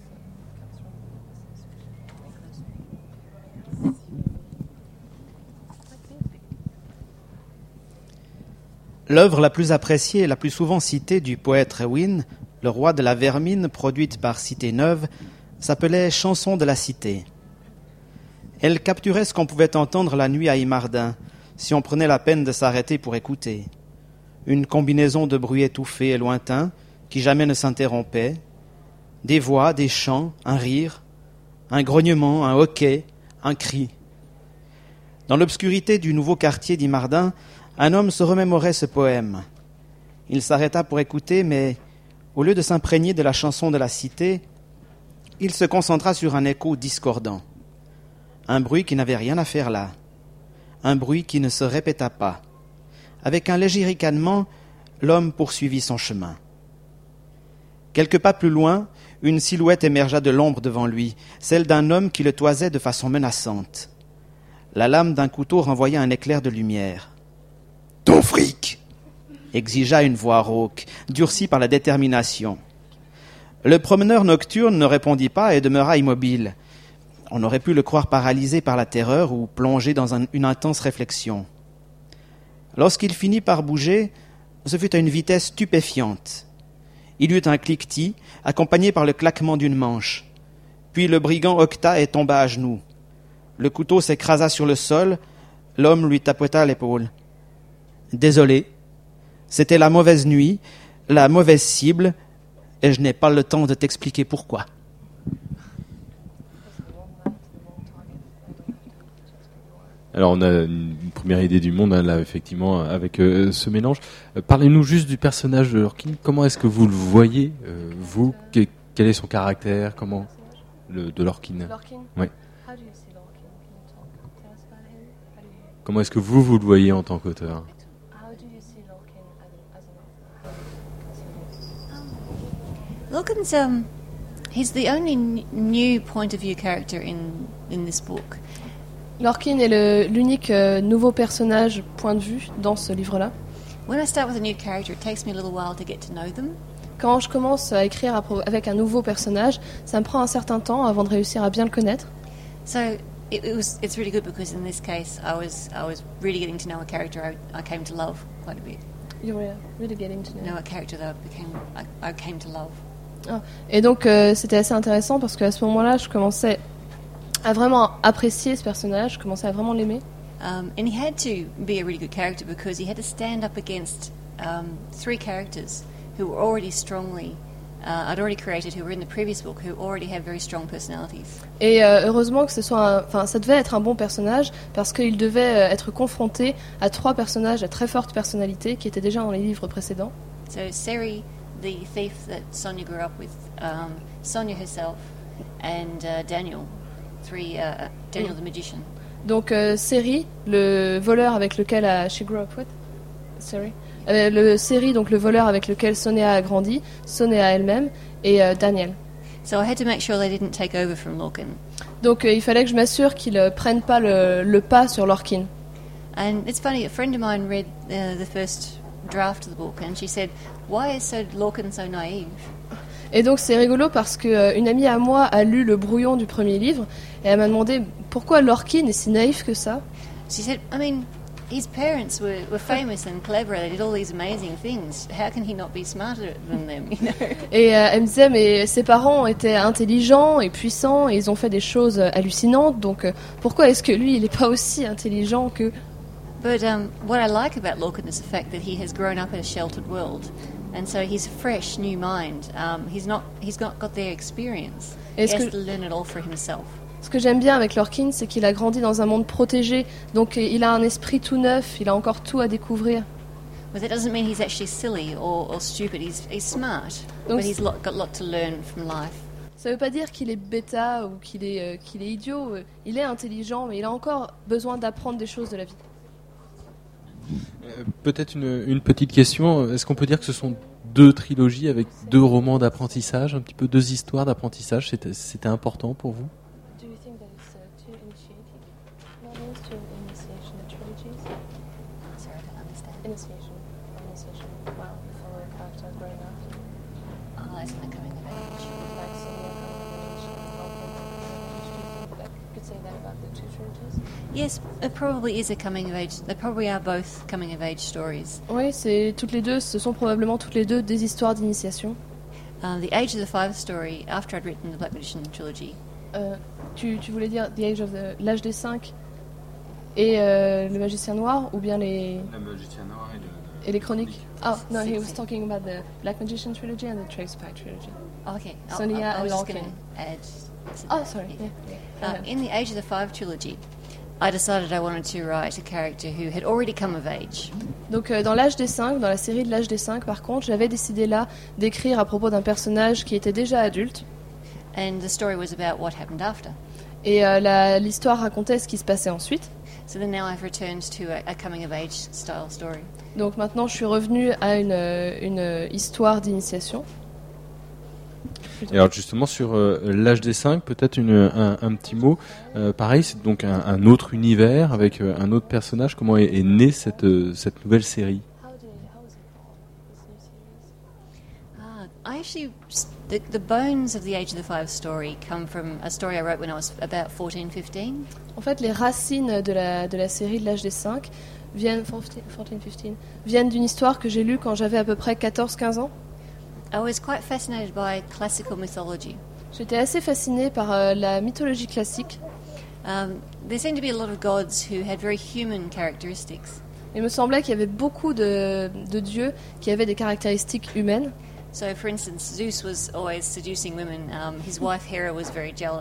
L'œuvre la plus appréciée et la plus souvent citée du poète Rewin, le roi de la vermine, produite par Cité Neuve, s'appelait Chanson de la Cité. Elle capturait ce qu'on pouvait entendre la nuit à Imardin, si on prenait la peine de s'arrêter pour écouter. Une combinaison de bruits étouffés et lointains, qui jamais ne s'interrompaient, des voix, des chants, un rire, un grognement, un hoquet, un cri. Dans l'obscurité du nouveau quartier d'Imardin, un homme se remémorait ce poème. Il s'arrêta pour écouter, mais au lieu de s'imprégner de la chanson de la cité, il se concentra sur un écho discordant. Un bruit qui n'avait rien à faire là. Un bruit qui ne se répéta pas. Avec un léger ricanement, l'homme poursuivit son chemin. Quelques pas plus loin, une silhouette émergea de l'ombre devant lui, celle d'un homme qui le toisait de façon menaçante. La lame d'un couteau renvoya un éclair de lumière. « Ton fric !» exigea une voix rauque, durcie par la détermination. Le promeneur nocturne ne répondit pas et demeura immobile. On aurait pu le croire paralysé par la terreur ou plongé dans un, une intense réflexion. Lorsqu'il finit par bouger, ce fut à une vitesse stupéfiante. Il eut un cliquetis, accompagné par le claquement d'une manche. Puis le brigand octa et tomba à genoux. Le couteau s'écrasa sur le sol, l'homme lui tapota l'épaule. « Désolé, c'était la mauvaise nuit, la mauvaise cible, et je n'ai pas le temps de t'expliquer pourquoi. » Alors on a une première idée du monde hein, là effectivement avec euh, ce mélange. Euh, parlez-nous juste du personnage de Lorkin. Comment est-ce que vous le voyez euh, vous que, Quel est son caractère? Comment le de Lorkin? Lorkin. Ouais. How do you see Lorkin? Can you talk, tell us about him? How do you, Comment est-ce que vous vous le voyez en tant qu'auteur? how do you see Lorkin as, as an author? Lorcan's um, he's the only n- new point of view character in in this book. Lorkin est le- l'unique euh, nouveau personnage point de vue dans ce livre-là. When I start with a new character, it takes me a little while to get to know them. Quand je commence à écrire à pro- avec un nouveau personnage, ça me prend un certain temps avant de réussir à bien le connaître. So it, it was it's really good because in this case, I was I was really getting to know a character I, I came to love quite a bit. You were really getting to know. Know a character that I became I, I came to love. Ah. Et donc euh, c'était assez intéressant parce qu'à ce moment-là, je commençais à vraiment apprécier ce personnage, je commençais à vraiment l'aimer. Um, and he had to be a really good character because he had to stand up against um, three characters who were already strongly, uh, I'd already created, who were in the previous book, who already have very strong personalities. Et euh, heureusement que ce soit, un- enfin, ça devait être un bon personnage parce qu'il devait euh, être confronté à trois personnages à très forte personnalité qui étaient déjà dans les livres précédents. So Seri, the thief that Sonia grew up with, um, Sonia herself, and uh, Daniel, three, uh, Daniel the magician. Donc euh, Seri, le voleur avec lequel a she grew up with, Seri, Euh, le Seri, donc le voleur avec lequel Sonia a grandi, Sonia elle-même et euh, Daniel. So I had to make sure they didn't take over from Lorcan. Donc euh, il fallait que je m'assure qu'ils ne prennent pas le, le pas sur Lorkin. And it's funny, a friend of mine read uh, the first draft of the book, and she said, "Why is so Lorcan so naive?" Et donc c'est rigolo parce que euh, une amie à moi a lu le brouillon du premier livre et elle m'a demandé pourquoi Lorkin est si naïf que ça. She said, "I mean, his parents were, were famous and clever. They did all these amazing things. How can he not be smarter than them?" You know. Et euh, elle me disait mais ses parents étaient intelligents et puissants et ils ont fait des choses euh, hallucinantes donc euh, pourquoi est-ce que lui il n'est pas aussi intelligent que... But um, what I like about Lorcan is the fact that he has grown up in a sheltered world, and so he's a fresh, new mind. Um, he's not. He's got got their experience. He Est-ce has que- to learn it all for himself. Ce que j'aime bien avec Lorkin c'est qu'il a grandi dans un monde protégé donc euh, il a un esprit tout neuf, il a encore tout à découvrir. But that doesn't mean he's actually silly or, or stupid. He's he's smart, Donc, but he's lot, got a lot to learn from life. Ça veut pas dire qu'il est bêta ou qu'il est, euh, qu'il est idiot, euh, il est intelligent mais il a encore besoin d'apprendre des choses de la vie. Euh, Peut-être une, une petite question. Est-ce qu'on peut dire que ce sont deux trilogies avec deux romans d'apprentissage, un petit peu deux histoires d'apprentissage? C'était, c'était important pour vous? Do you think that it's uh, two initiating novels, two initiation trilogies? Sorry, I don't understand. Initiation, initiation. Wow, for a character growing up, Oh, isn't that coming of age? like Sonia coming of age. Do you think that could say that about the two trilogies? Yes, it probably is a coming of age. They probably are both coming of age stories. Oui, c'est toutes les deux. Ce sont probablement toutes les deux des histoires d'initiation. Um, the Age of the Five story, after I'd written the Black Magician trilogy, Euh, tu, tu voulais dire The Age of the, l'âge des cinq et euh, le magicien noir ou bien les La magicien noir et le, et les chroniques? Oh no, he was Six. talking about the Black Magician trilogy and the Trace Spy trilogy. oh, okay, I- Sonia I, I and was just Lorcan. going to add. Oh, sorry. Yeah. Yeah. Um, in the Age of the Five trilogy, I decided I wanted to write a character who had already come of age. Donc euh, dans l'âge des cinq, dans la série de l'âge des cinq, par contre, j'avais décidé là d'écrire à propos d'un personnage qui était déjà adulte. And the story was about what happened after. Et euh, la- l'histoire racontait ce qui se passait ensuite. So then now I've returned to a, a coming of age style story. Donc maintenant, je suis revenue à une, euh, une euh, histoire d'initiation. Et alors justement sur euh, l'âge des cinq, peut-être une, un, un petit mot. Euh, pareil, c'est donc un, un autre univers avec euh, un autre personnage. Comment est, est née cette, euh, cette nouvelle série? Ah, I actually, the, the bones of the Age of the Five story come from a story I wrote when I was about fourteen, fifteen. En fait, les racines de la, de la série de l'âge des cinq viennent, quatorze, quinze, viennent d'une histoire que j'ai lue quand j'avais à peu près quatorze quinze ans. I was quite fascinated by classical mythology. J'étais assez fascinée par euh, la mythologie classique. Um, there seemed to be a lot of gods who had very human characteristics. Il me semblait qu'il y avait beaucoup de, de dieux qui avaient des caractéristiques humaines. So, for instance, Zeus was always seducing women. Um, his wife Hera was very jealous.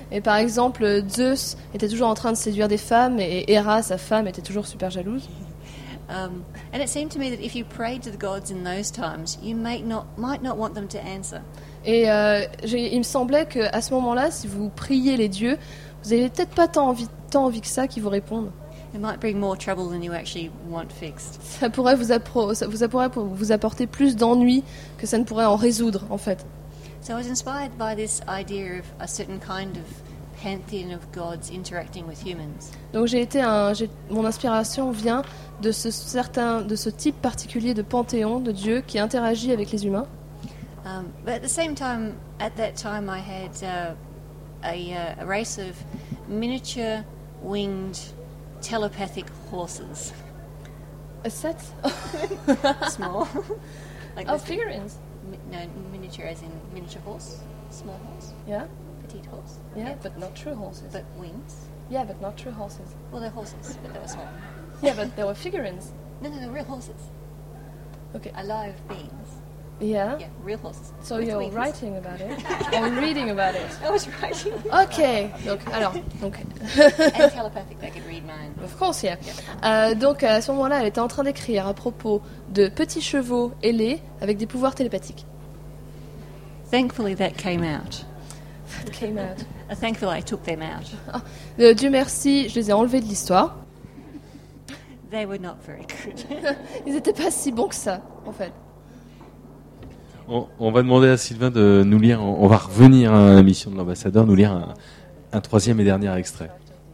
Et par exemple, Zeus était toujours en train de séduire des femmes et Héra, sa femme, était toujours super jalouse. Um, and it seemed to me that if you prayed to the gods in those times, you might not might not want them to answer. Et euh, j'ai, il me semblait qu'à ce moment-là, si vous priez les dieux, vous n'avez peut-être pas tant envie, tant envie que ça qu'ils vous répondent. It might bring more trouble than you actually want fixed. Ça pourrait vous, appro- ça vous, pourrait vous apporter plus d'ennuis que ça ne pourrait en résoudre, en fait. So I was inspired by this idea of a certain kind of pantheon of gods interacting with humans. Donc j'ai été un, j'ai, mon inspiration vient de ce certain, de ce type particulier de panthéon de dieux qui interagit avec les humains. Um, but at the same time, at that time, I had uh, a, uh, a race of miniature winged telepathic horses. A set? Small. Like Oh, this- figurines. mi- no, miniature as in miniature horse, small horse, Yeah, petite horse. yeah, but not true horses. But wings. Yeah, but not true horses. Well, they're horses, but they were small. Yeah, but they were figurines. No, no, they're real horses. Okay. Alive beings. Yeah. Yeah, real horses. So with you're wings. writing about it or reading about it. I was writing. Ok. Donc alors, donc. And telepathic, they could read mind. Of course, yeah. Euh, donc à ce moment-là, elle était en train d'écrire à propos de petits chevaux ailés avec des pouvoirs télépathiques. Thankfully, that came out. That came out. Uh, thankfully, I took them out. Euh, Dieu merci, je les ai enlevés de l'histoire. They were not very good. Ils n'étaient pas si bons que ça, en fait. On, on va demander à Sylvain de nous lire, on, on va revenir à la mission de l'ambassadeur, nous lire un, un troisième et dernier extrait.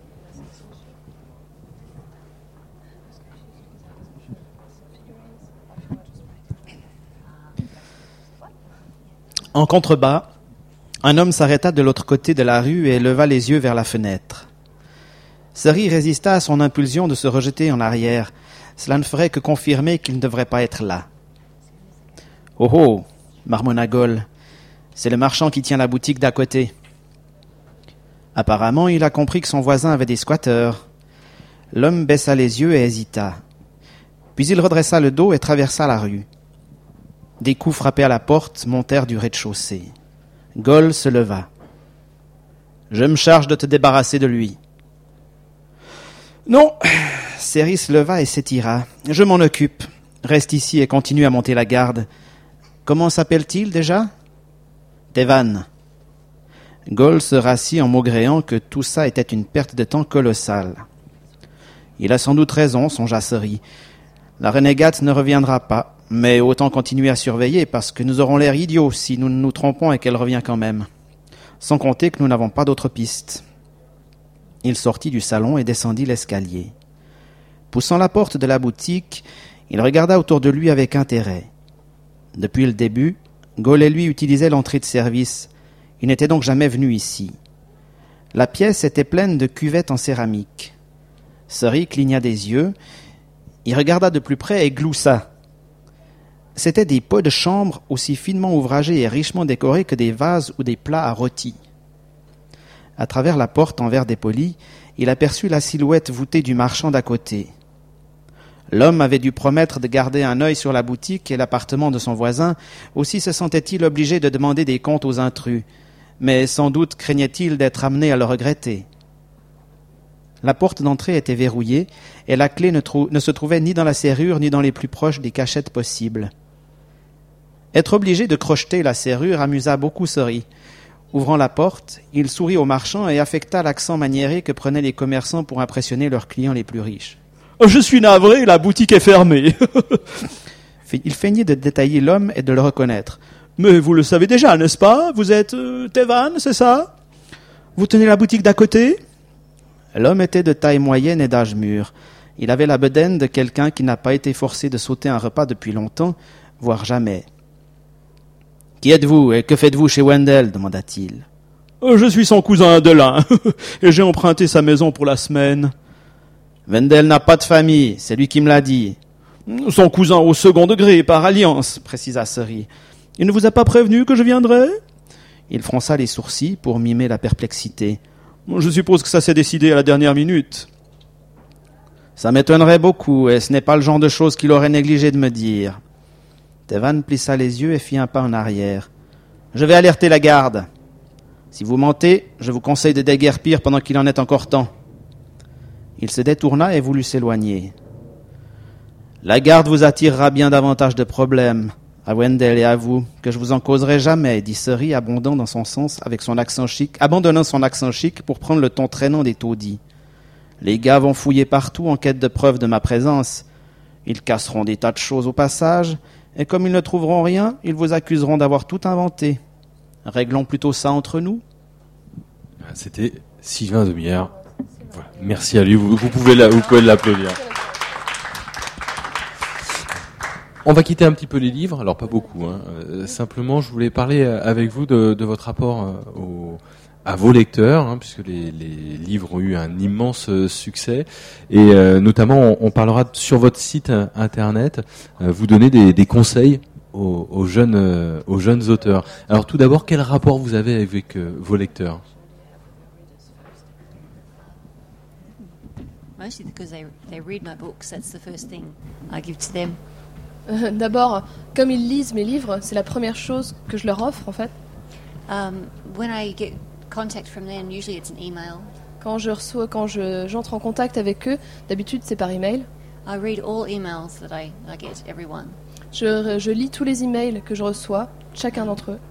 En contrebas, un homme s'arrêta de l'autre côté de la rue et leva les yeux vers la fenêtre. Seri résista à son impulsion de se rejeter en arrière. Cela ne ferait que confirmer qu'il ne devrait pas être là. « Oh oh !» marmonna Gol. « C'est le marchand qui tient la boutique d'à côté. » Apparemment, il a compris que son voisin avait des squatteurs. L'homme baissa les yeux et hésita. Puis il redressa le dos et traversa la rue. Des coups frappés à la porte montèrent du rez-de-chaussée. Gol se leva. « Je me charge de te débarrasser de lui. »« Non !» Seri se leva et s'étira. « Je m'en occupe. Reste ici et continue à monter la garde. Comment s'appelle-t-il déjà ?»« Tevan. » Gol se rassit en maugréant que tout ça était une perte de temps colossale. « Il a sans doute raison, songea Seri. La renégate ne reviendra pas. Mais autant continuer à surveiller parce que nous aurons l'air idiots si nous nous trompons et qu'elle revient quand même. Sans compter que nous n'avons pas d'autre piste. » Il sortit du salon et descendit l'escalier. Poussant la porte de la boutique, il regarda autour de lui avec intérêt. Depuis le début, Gol et lui utilisaient l'entrée de service. Il n'était donc jamais venu ici. La pièce était pleine de cuvettes en céramique. Seri cligna des yeux. Il regarda de plus près et gloussa. C'étaient des pots de chambre aussi finement ouvragés et richement décorés que des vases ou des plats à rôtis. À travers la porte en verre dépoli, il aperçut la silhouette voûtée du marchand d'à côté. L'homme avait dû promettre de garder un œil sur la boutique et l'appartement de son voisin, aussi se sentait-il obligé de demander des comptes aux intrus, mais sans doute craignait-il d'être amené à le regretter. La porte d'entrée était verrouillée et la clé ne, trou- ne se trouvait ni dans la serrure ni dans les plus proches des cachettes possibles. Être obligé de crocheter la serrure amusa beaucoup Seri. Ouvrant la porte, il sourit au marchand et affecta l'accent maniéré que prenaient les commerçants pour impressionner leurs clients les plus riches. « Je suis navré, la boutique est fermée. » Il feignait de détailler l'homme et de le reconnaître. « Mais vous le savez déjà, n'est-ce pas? Vous êtes euh, Tevan, c'est ça? Vous tenez la boutique d'à côté ?» L'homme était de taille moyenne et d'âge mûr. Il avait la bedaine de quelqu'un qui n'a pas été forcé de sauter un repas depuis longtemps, voire jamais. « Qui êtes-vous et que faites-vous chez Wendell ?» demanda-t-il. « Je suis son cousin Adelin, et j'ai emprunté sa maison pour la semaine. »« Wendell n'a pas de famille, c'est lui qui me l'a dit. »« Son cousin au second degré, par alliance, » précisa Seri. « Il ne vous a pas prévenu que je viendrais ?» Il fronça les sourcils pour mimer la perplexité. « Je suppose que ça s'est décidé à la dernière minute. »« Ça m'étonnerait beaucoup, et ce n'est pas le genre de chose qu'il aurait négligé de me dire. » Tevan plissa les yeux et fit un pas en arrière. « Je vais alerter la garde. » Si vous mentez, je vous conseille de déguerpir pendant qu'il en est encore temps. » Il se détourna et voulut s'éloigner. « La garde vous attirera bien davantage de problèmes, à Wendell et à vous, que je vous en causerai jamais, » dit Surrey, abondant dans son sens avec son accent chic, abandonnant son accent chic pour prendre le ton traînant des taudis. « Les gars vont fouiller partout en quête de preuves de ma présence. Ils casseront des tas de choses au passage, et comme ils ne trouveront rien, ils vous accuseront d'avoir tout inventé. Réglons plutôt ça entre nous. » C'était Sylvain Demierre. Voilà. Merci à lui, vous, vous, pouvez la, vous pouvez l'applaudir. On va quitter un petit peu les livres, alors pas beaucoup. Hein. Euh, simplement, je voulais parler avec vous de, de votre rapport euh, au, à vos lecteurs, hein, puisque les, les livres ont eu un immense euh, succès. Et euh, notamment, on, on parlera sur votre site internet, euh, vous donnez des, des conseils aux, aux, jeunes, euh, aux jeunes auteurs. Alors tout d'abord, quel rapport vous avez avec euh, vos lecteurs ? Mostly because they, they read my books, that's the first thing I give to them. Euh, D'abord, comme ils lisent mes livres, c'est la première chose que je leur offre en fait. Um, when I get contact from them, usually it's an email. Quand je reçois, quand je, j'entre en contact avec eux, d'habitude c'est par email. I read all emails that I, I get, everyone. Je, je lis tous les emails que je reçois, chacun d'entre eux.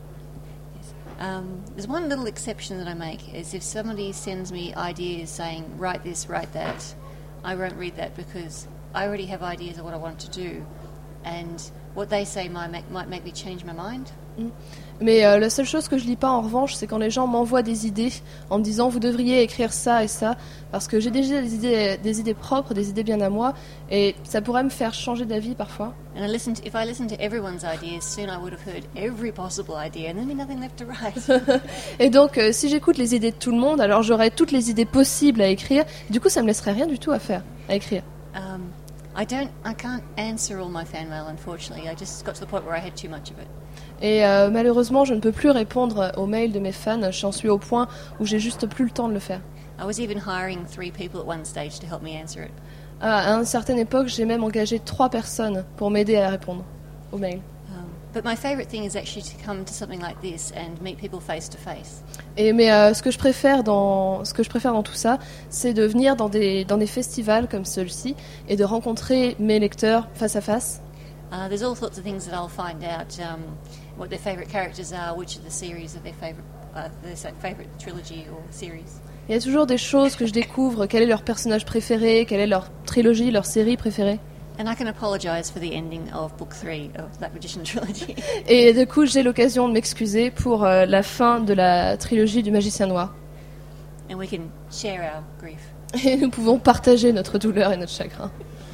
Um, there's one little exception that I make, is if somebody sends me ideas saying, write this, write that, I won't read that because I already have ideas of what I want to do. And what they say might make, might make me change my mind. Mais euh, la seule chose que je lis pas en revanche, c'est quand les gens m'envoient des idées en me disant vous devriez écrire ça et ça, parce que j'ai déjà des idées, des idées propres, des idées bien à moi, et ça pourrait me faire changer d'avis parfois. And I listened to, if I listened to everyone's ideas, soon I would have heard every possible idea, and there'd be nothing left to write. Et donc, euh, si j'écoute les idées de tout le monde, alors j'aurai toutes les idées possibles à écrire. Du coup, ça me laisserait rien du tout à faire, à écrire. Um, I don't, I can't answer all my fan mail, unfortunately. I just got to the point where I had too much of it. Et euh, malheureusement, je ne peux plus répondre aux mails de mes fans. J'en suis au point où j'ai juste plus le temps de le faire. I was even hiring three people at one stage to help me answer it. À une certaine époque, j'ai même engagé trois personnes pour m'aider à répondre aux mails. Um, but my favorite thing is actually to come to something like this and meet people face to face. Et mais euh, ce que je préfère dans ce que je préfère dans tout ça, c'est de venir dans des dans des festivals comme celui-ci et de rencontrer mes lecteurs face à face. Uh, there's all sorts of things that I'll find out, um, what their favourite characters are, which of the series of their favourite, uh, their favourite trilogy or series. Il y a toujours des choses que je découvre, quel est leur personnage préféré, quelle est leur trilogie, leur série préférée. And I can apologise for the ending of book three of that Magician trilogy. Et du coup, j'ai l'occasion de m'excuser pour euh, la fin de la trilogie du Magicien Noir. And we can share our grief. Et nous pouvons partager notre douleur et notre chagrin.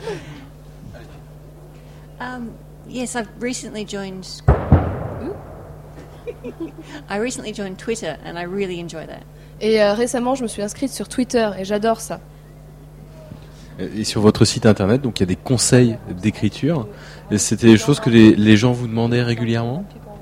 Um, yes, I've recently joined. I recently joined Twitter, and I really enjoy that. Et euh, récemment, je me suis inscrite sur Twitter et j'adore ça. Et sur votre site internet, donc il y a des conseils d'écriture. Et c'était des choses que les, les gens vous demandaient régulièrement.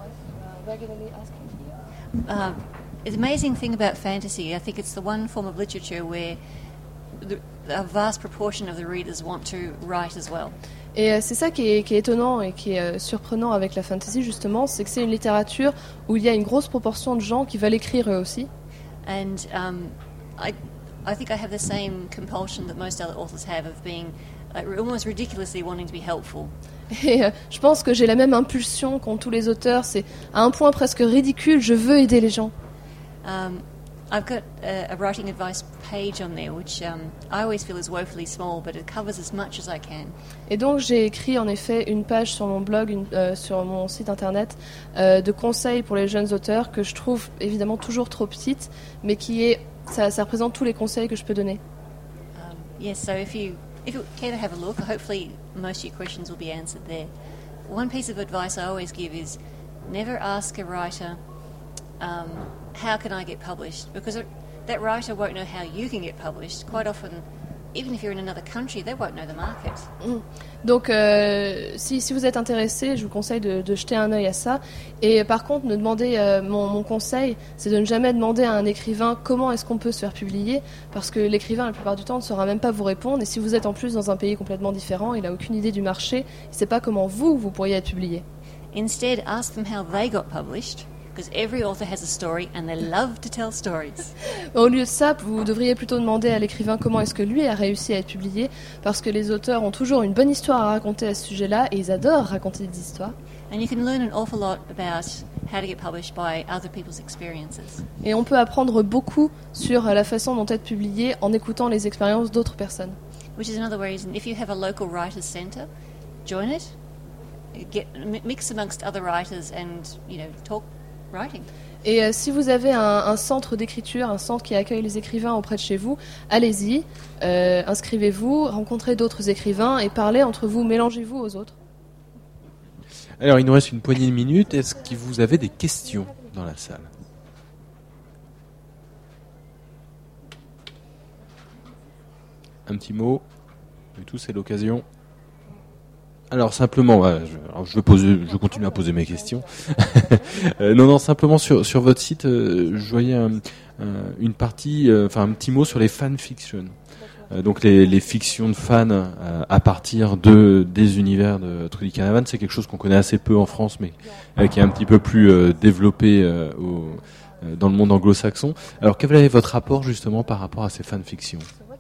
Uh, the amazing thing about fantasy, I think it's the one form of literature where the, a vast proportion of the readers want to write as well. Et euh, c'est ça qui est, qui est étonnant et qui est euh, surprenant avec la fantasy justement, c'est que c'est une littérature où il y a une grosse proportion de gens qui veulent écrire eux aussi. And um, I, I think I have the same compulsion that most other authors have of being like, almost ridiculously wanting to be helpful. Et euh, je pense que j'ai la même impulsion qu'ont tous les auteurs, c'est à un point presque ridicule, je veux aider les gens. Um, I've got a, a writing advice page on there, which um, I always feel is woefully small, but it covers as much as I can. Et donc j'ai écrit en effet une page sur mon blog, une, euh, sur mon site internet, euh, de conseils pour les jeunes auteurs que je trouve évidemment toujours trop petite, mais qui est, ça, ça représente tous les conseils que je peux donner. Um, yes, so if you if you care to have a look, hopefully most of your questions will be answered there. One piece of advice I always give is never ask a writer, um, how can I get published? Because it, that writer won't know how you can get published. Quite often, even if you're in another country, they won't know the market. Mm. Donc, euh, si, si vous êtes intéressé, je vous conseille de, de jeter un œil à ça. Et par contre, ne demandez, euh, mon, mon conseil, c'est de ne jamais demander à un écrivain comment est-ce qu'on peut se faire publier, parce que l'écrivain, la plupart du temps, ne saura même pas vous répondre. Et si vous êtes en plus dans un pays complètement différent, il n'a aucune idée du marché, il ne sait pas comment vous, vous pourriez être publié. Instead, ask them how they got published. because every author has a story and they love to tell stories. Au lieu de ça, vous devriez plutôt demander à l'écrivain comment est-ce que lui a réussi à être publié, parce que les auteurs ont toujours une bonne histoire à raconter à ce sujet-là, et ils adorent raconter des histoires. And you can learn an awful lot about how to get published by other people's experiences. Et on peut apprendre beaucoup sur la façon dont être publié en écoutant les expériences d'autres personnes. Which is another reason, if you have a local writers' centre, join it, get mix amongst other writers and, you know, talk writing. Et euh, si vous avez un, un centre d'écriture, un centre qui accueille les écrivains auprès de chez vous, allez-y, euh, inscrivez-vous, rencontrez d'autres écrivains et parlez entre vous, mélangez-vous aux autres. Alors, il nous reste une poignée de minutes. Est-ce que vous avez des questions dans la salle ? Un petit mot. Et tout, c'est l'occasion. Alors, simplement, voilà, je, alors je, poser, je continue à poser mes questions. euh, non, non, simplement sur, sur votre site, euh, je voyais un, un, une partie, euh, enfin un petit mot sur les fanfictions. Euh, donc les, les fictions de fans euh, à partir de des univers de Trudy Canavan, c'est quelque chose qu'on connaît assez peu en France, mais euh, qui est un petit peu plus euh, développé euh, au, euh, dans le monde anglo-saxon. Alors quel est votre rapport justement par rapport à ces fanfictions ?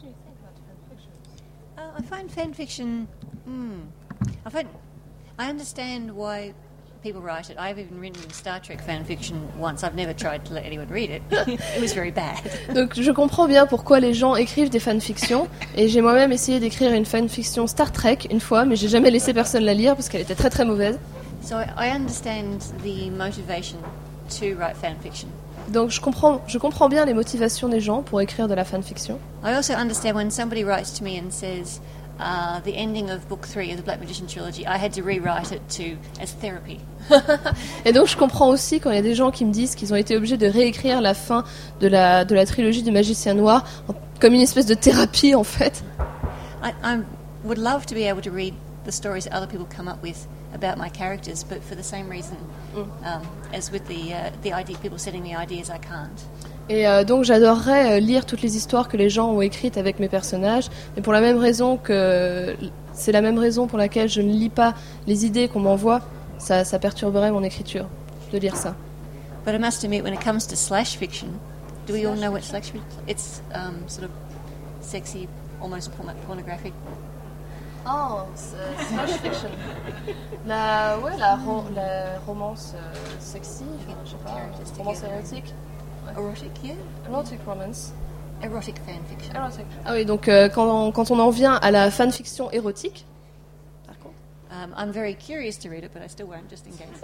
Uh, I find fanfiction. Hmm, I find I understand why people write it. I've even written Star Trek fanfiction once. I've never tried to let anyone read it. It was very bad. Donc je comprends bien pourquoi les gens écrivent des fanfictions, et j'ai moi-même essayé d'écrire une fanfiction Star Trek une fois, mais j'ai jamais laissé personne la lire parce qu'elle était très très mauvaise. So I, I understand the motivation to write fanfiction. Donc je comprends, je comprends bien les motivations des gens pour écrire de la fanfiction. I also understand when somebody writes to me and says, uh, the ending of book three of the Black Magician trilogy, I had to rewrite it to as therapy. Et donc je comprends aussi quand il y a des gens qui me disent qu'ils ont été obligés de réécrire la fin de la, de la trilogie du Magicien Noir en- comme une espèce de thérapie en fait. I, I would love to be able to read the stories that other people come up with about my characters, but for the same reason um, as with the uh, the idea, people sending me ideas, I can't. Et euh, donc j'adorerais euh, lire toutes les histoires que les gens ont écrites avec mes personnages, mais pour la même raison que c'est la même raison pour laquelle je ne lis pas les idées qu'on m'envoie, ça, ça perturberait mon écriture de lire ça. But I must admit, when it comes to slash fiction, do we all know what slash fiction? It's um, sort of sexy, almost porn- pornographic. Oh, slash fiction. La, ouais, la, ro- la romance euh, sexy, je sais pas, romance érotique. Erotic, yeah. Erotic romance. Erotic fan fiction. Erotic. Ah oui, donc euh, quand, on, quand on en vient à la fanfiction érotique, par contre. Um, I'm very curious to read it, but I still won't, just in case.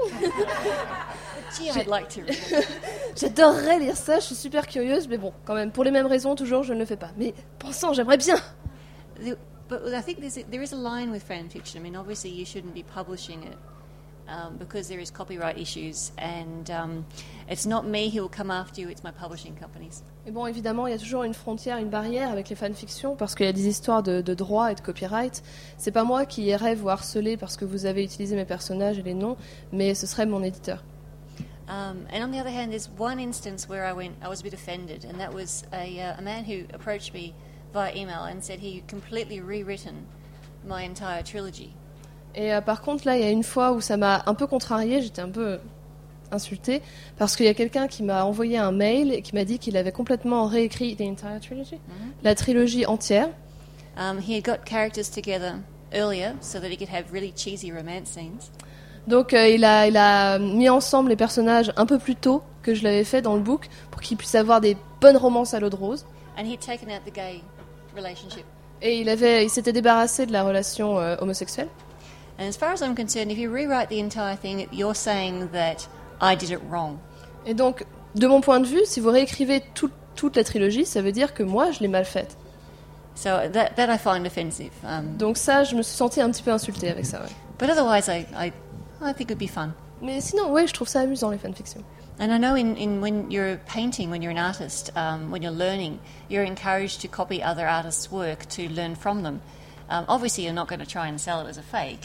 But gee, I'd like to read it. J'adorerais lire ça, je suis super curieuse, mais bon, quand même, pour les mêmes raisons, toujours, je ne le fais pas. Mais pensons, j'aimerais bien. The- But I think there's a, there is a line with fan fiction. I mean, obviously you shouldn't be publishing it um, because there is copyright issues, and um, it's not me who will come after you, it's my publishing companies. Mais bon, évidemment, il y a toujours une frontière, une barrière avec les fanfictions, parce qu'il y a des histoires de, de droit et de copyright. C'est pas moi qui irais vous harceler parce que vous avez utilisé mes personnages et les noms, mais ce serait mon éditeur. Um, and on the other hand, there's one instance where I went, I was a bit offended, and that was a, uh, a man who approached me via email and said he had completely rewritten my entire trilogy. Et euh, par contre, là, il y a une fois où ça m'a un peu contrariée, j'étais un peu insultée, parce qu'il y a quelqu'un qui m'a envoyé un mail et qui m'a dit qu'il avait complètement réécrit the entire trilogy, la trilogie entière. Um, he had got characters together earlier so that he could have really cheesy romance scenes. Donc euh, il, a, il a mis ensemble les personnages un peu plus tôt que je l'avais fait dans le book, pour qu'ils puissent avoir des bonnes romances à l'eau de rose. And he'd taken out the gay relationship. Et il, avait, il s'était débarrassé de la relation euh, homosexuelle. And as far as I'm concerned, if you rewrite the entire thing, you're saying that I did it wrong. Et donc, de mon point de vue, si vous réécrivez tout, toute la trilogie, ça veut dire que moi, je l'ai mal faite. So that, that I find offensive. Um, Donc ça, je me suis sentie un petit peu insultée avec ça, ouais. but otherwise, I, I, I think it would be fun. Mais sinon, ouais, je trouve ça amusant, les fanfictions. And I know in, in when you're painting, when you're an artist, um, when you're learning, you're encouraged to copy other artists' work to learn from them. Um, obviously, you're not going to try and sell it as a fake,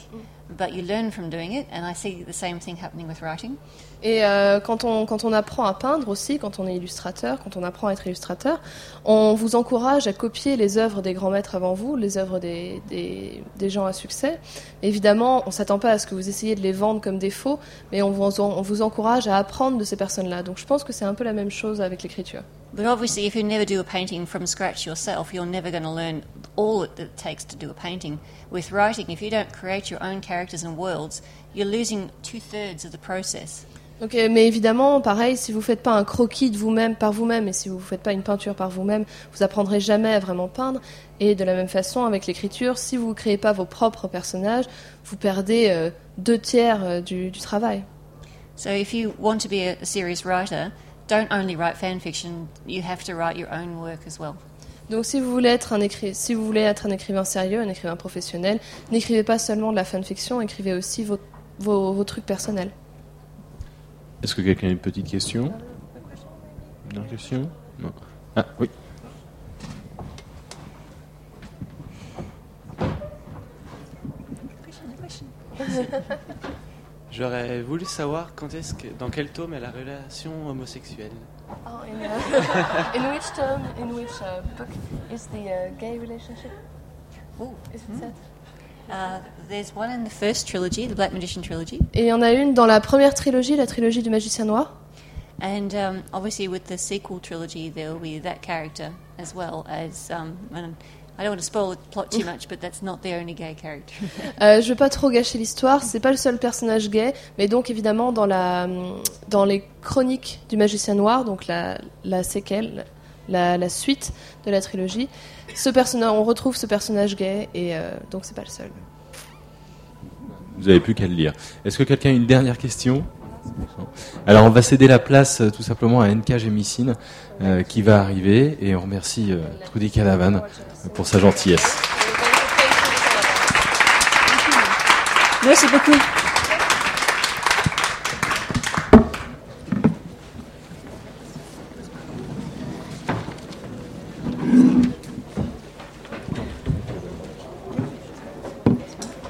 but you learn from doing it, and I see the same thing happening with writing. Et euh, quand, on, quand on apprend à peindre aussi, quand on est illustrateur, quand on apprend à être illustrateur, on vous encourage à copier les œuvres des grands maîtres avant vous, les œuvres des, des, des gens à succès. Évidemment, on ne s'attend pas à ce que vous essayiez de les vendre comme des faux, mais on vous, on vous encourage à apprendre de ces personnes-là. Donc je pense que c'est un peu la même chose avec l'écriture. But obviously, if you never do a painting from scratch yourself, you're never going to learn all that it takes to do a painting. With writing, if you don't create your own characters and worlds, you're losing two-thirds of the process. Donc, mais évidemment, pareil, si vous ne faites pas un croquis de vous-même par vous-même et si vous ne faites pas une peinture par vous-même, vous apprendrez jamais à vraiment peindre. Et de la même façon, avec l'écriture, si vous ne créez pas vos propres personnages, vous perdez euh, deux tiers euh, du, du travail. So if you want to be a, a serious writer, don't only write fan fiction, you have to write your own work as well. Donc si vous voulez être un écri- si vous voulez être un écrivain sérieux, un écrivain professionnel, n'écrivez pas seulement de la fanfiction, écrivez aussi vos, vos, vos trucs personnels. Est-ce que quelqu'un a une petite question? Une question? Non. Ah, oui. J'aurais voulu savoir quand est-ce que, dans quel tome est la relation homosexuelle. Oh, in, uh, in which tome, in which uh, book is the uh, gay relationship? Ooh. Is it set? Uh, there's one in the first trilogy, the Black Magician trilogy. Et il y en a une dans la première trilogie, la trilogie du Magicien Noir. And um, obviously with the sequel trilogy, there will be that character as well as... Um, and I don't want to spoil the plot too much, but that's not the only gay character. euh, je veux pas trop gâcher l'histoire, c'est pas le seul personnage gay, mais donc évidemment dans, la, dans les chroniques du Magicien Noir, donc la, la séquelle, la, la suite de la trilogie, ce personnage, on retrouve ce personnage gay, et euh, donc c'est pas le seul. Vous n'avez plus qu'à le lire. Est-ce que quelqu'un a une dernière question? Alors on va céder la place euh, tout simplement à N K Jemisin euh, qui va arriver, et on remercie euh, Trudy Canavan euh, pour sa gentillesse. Merci beaucoup.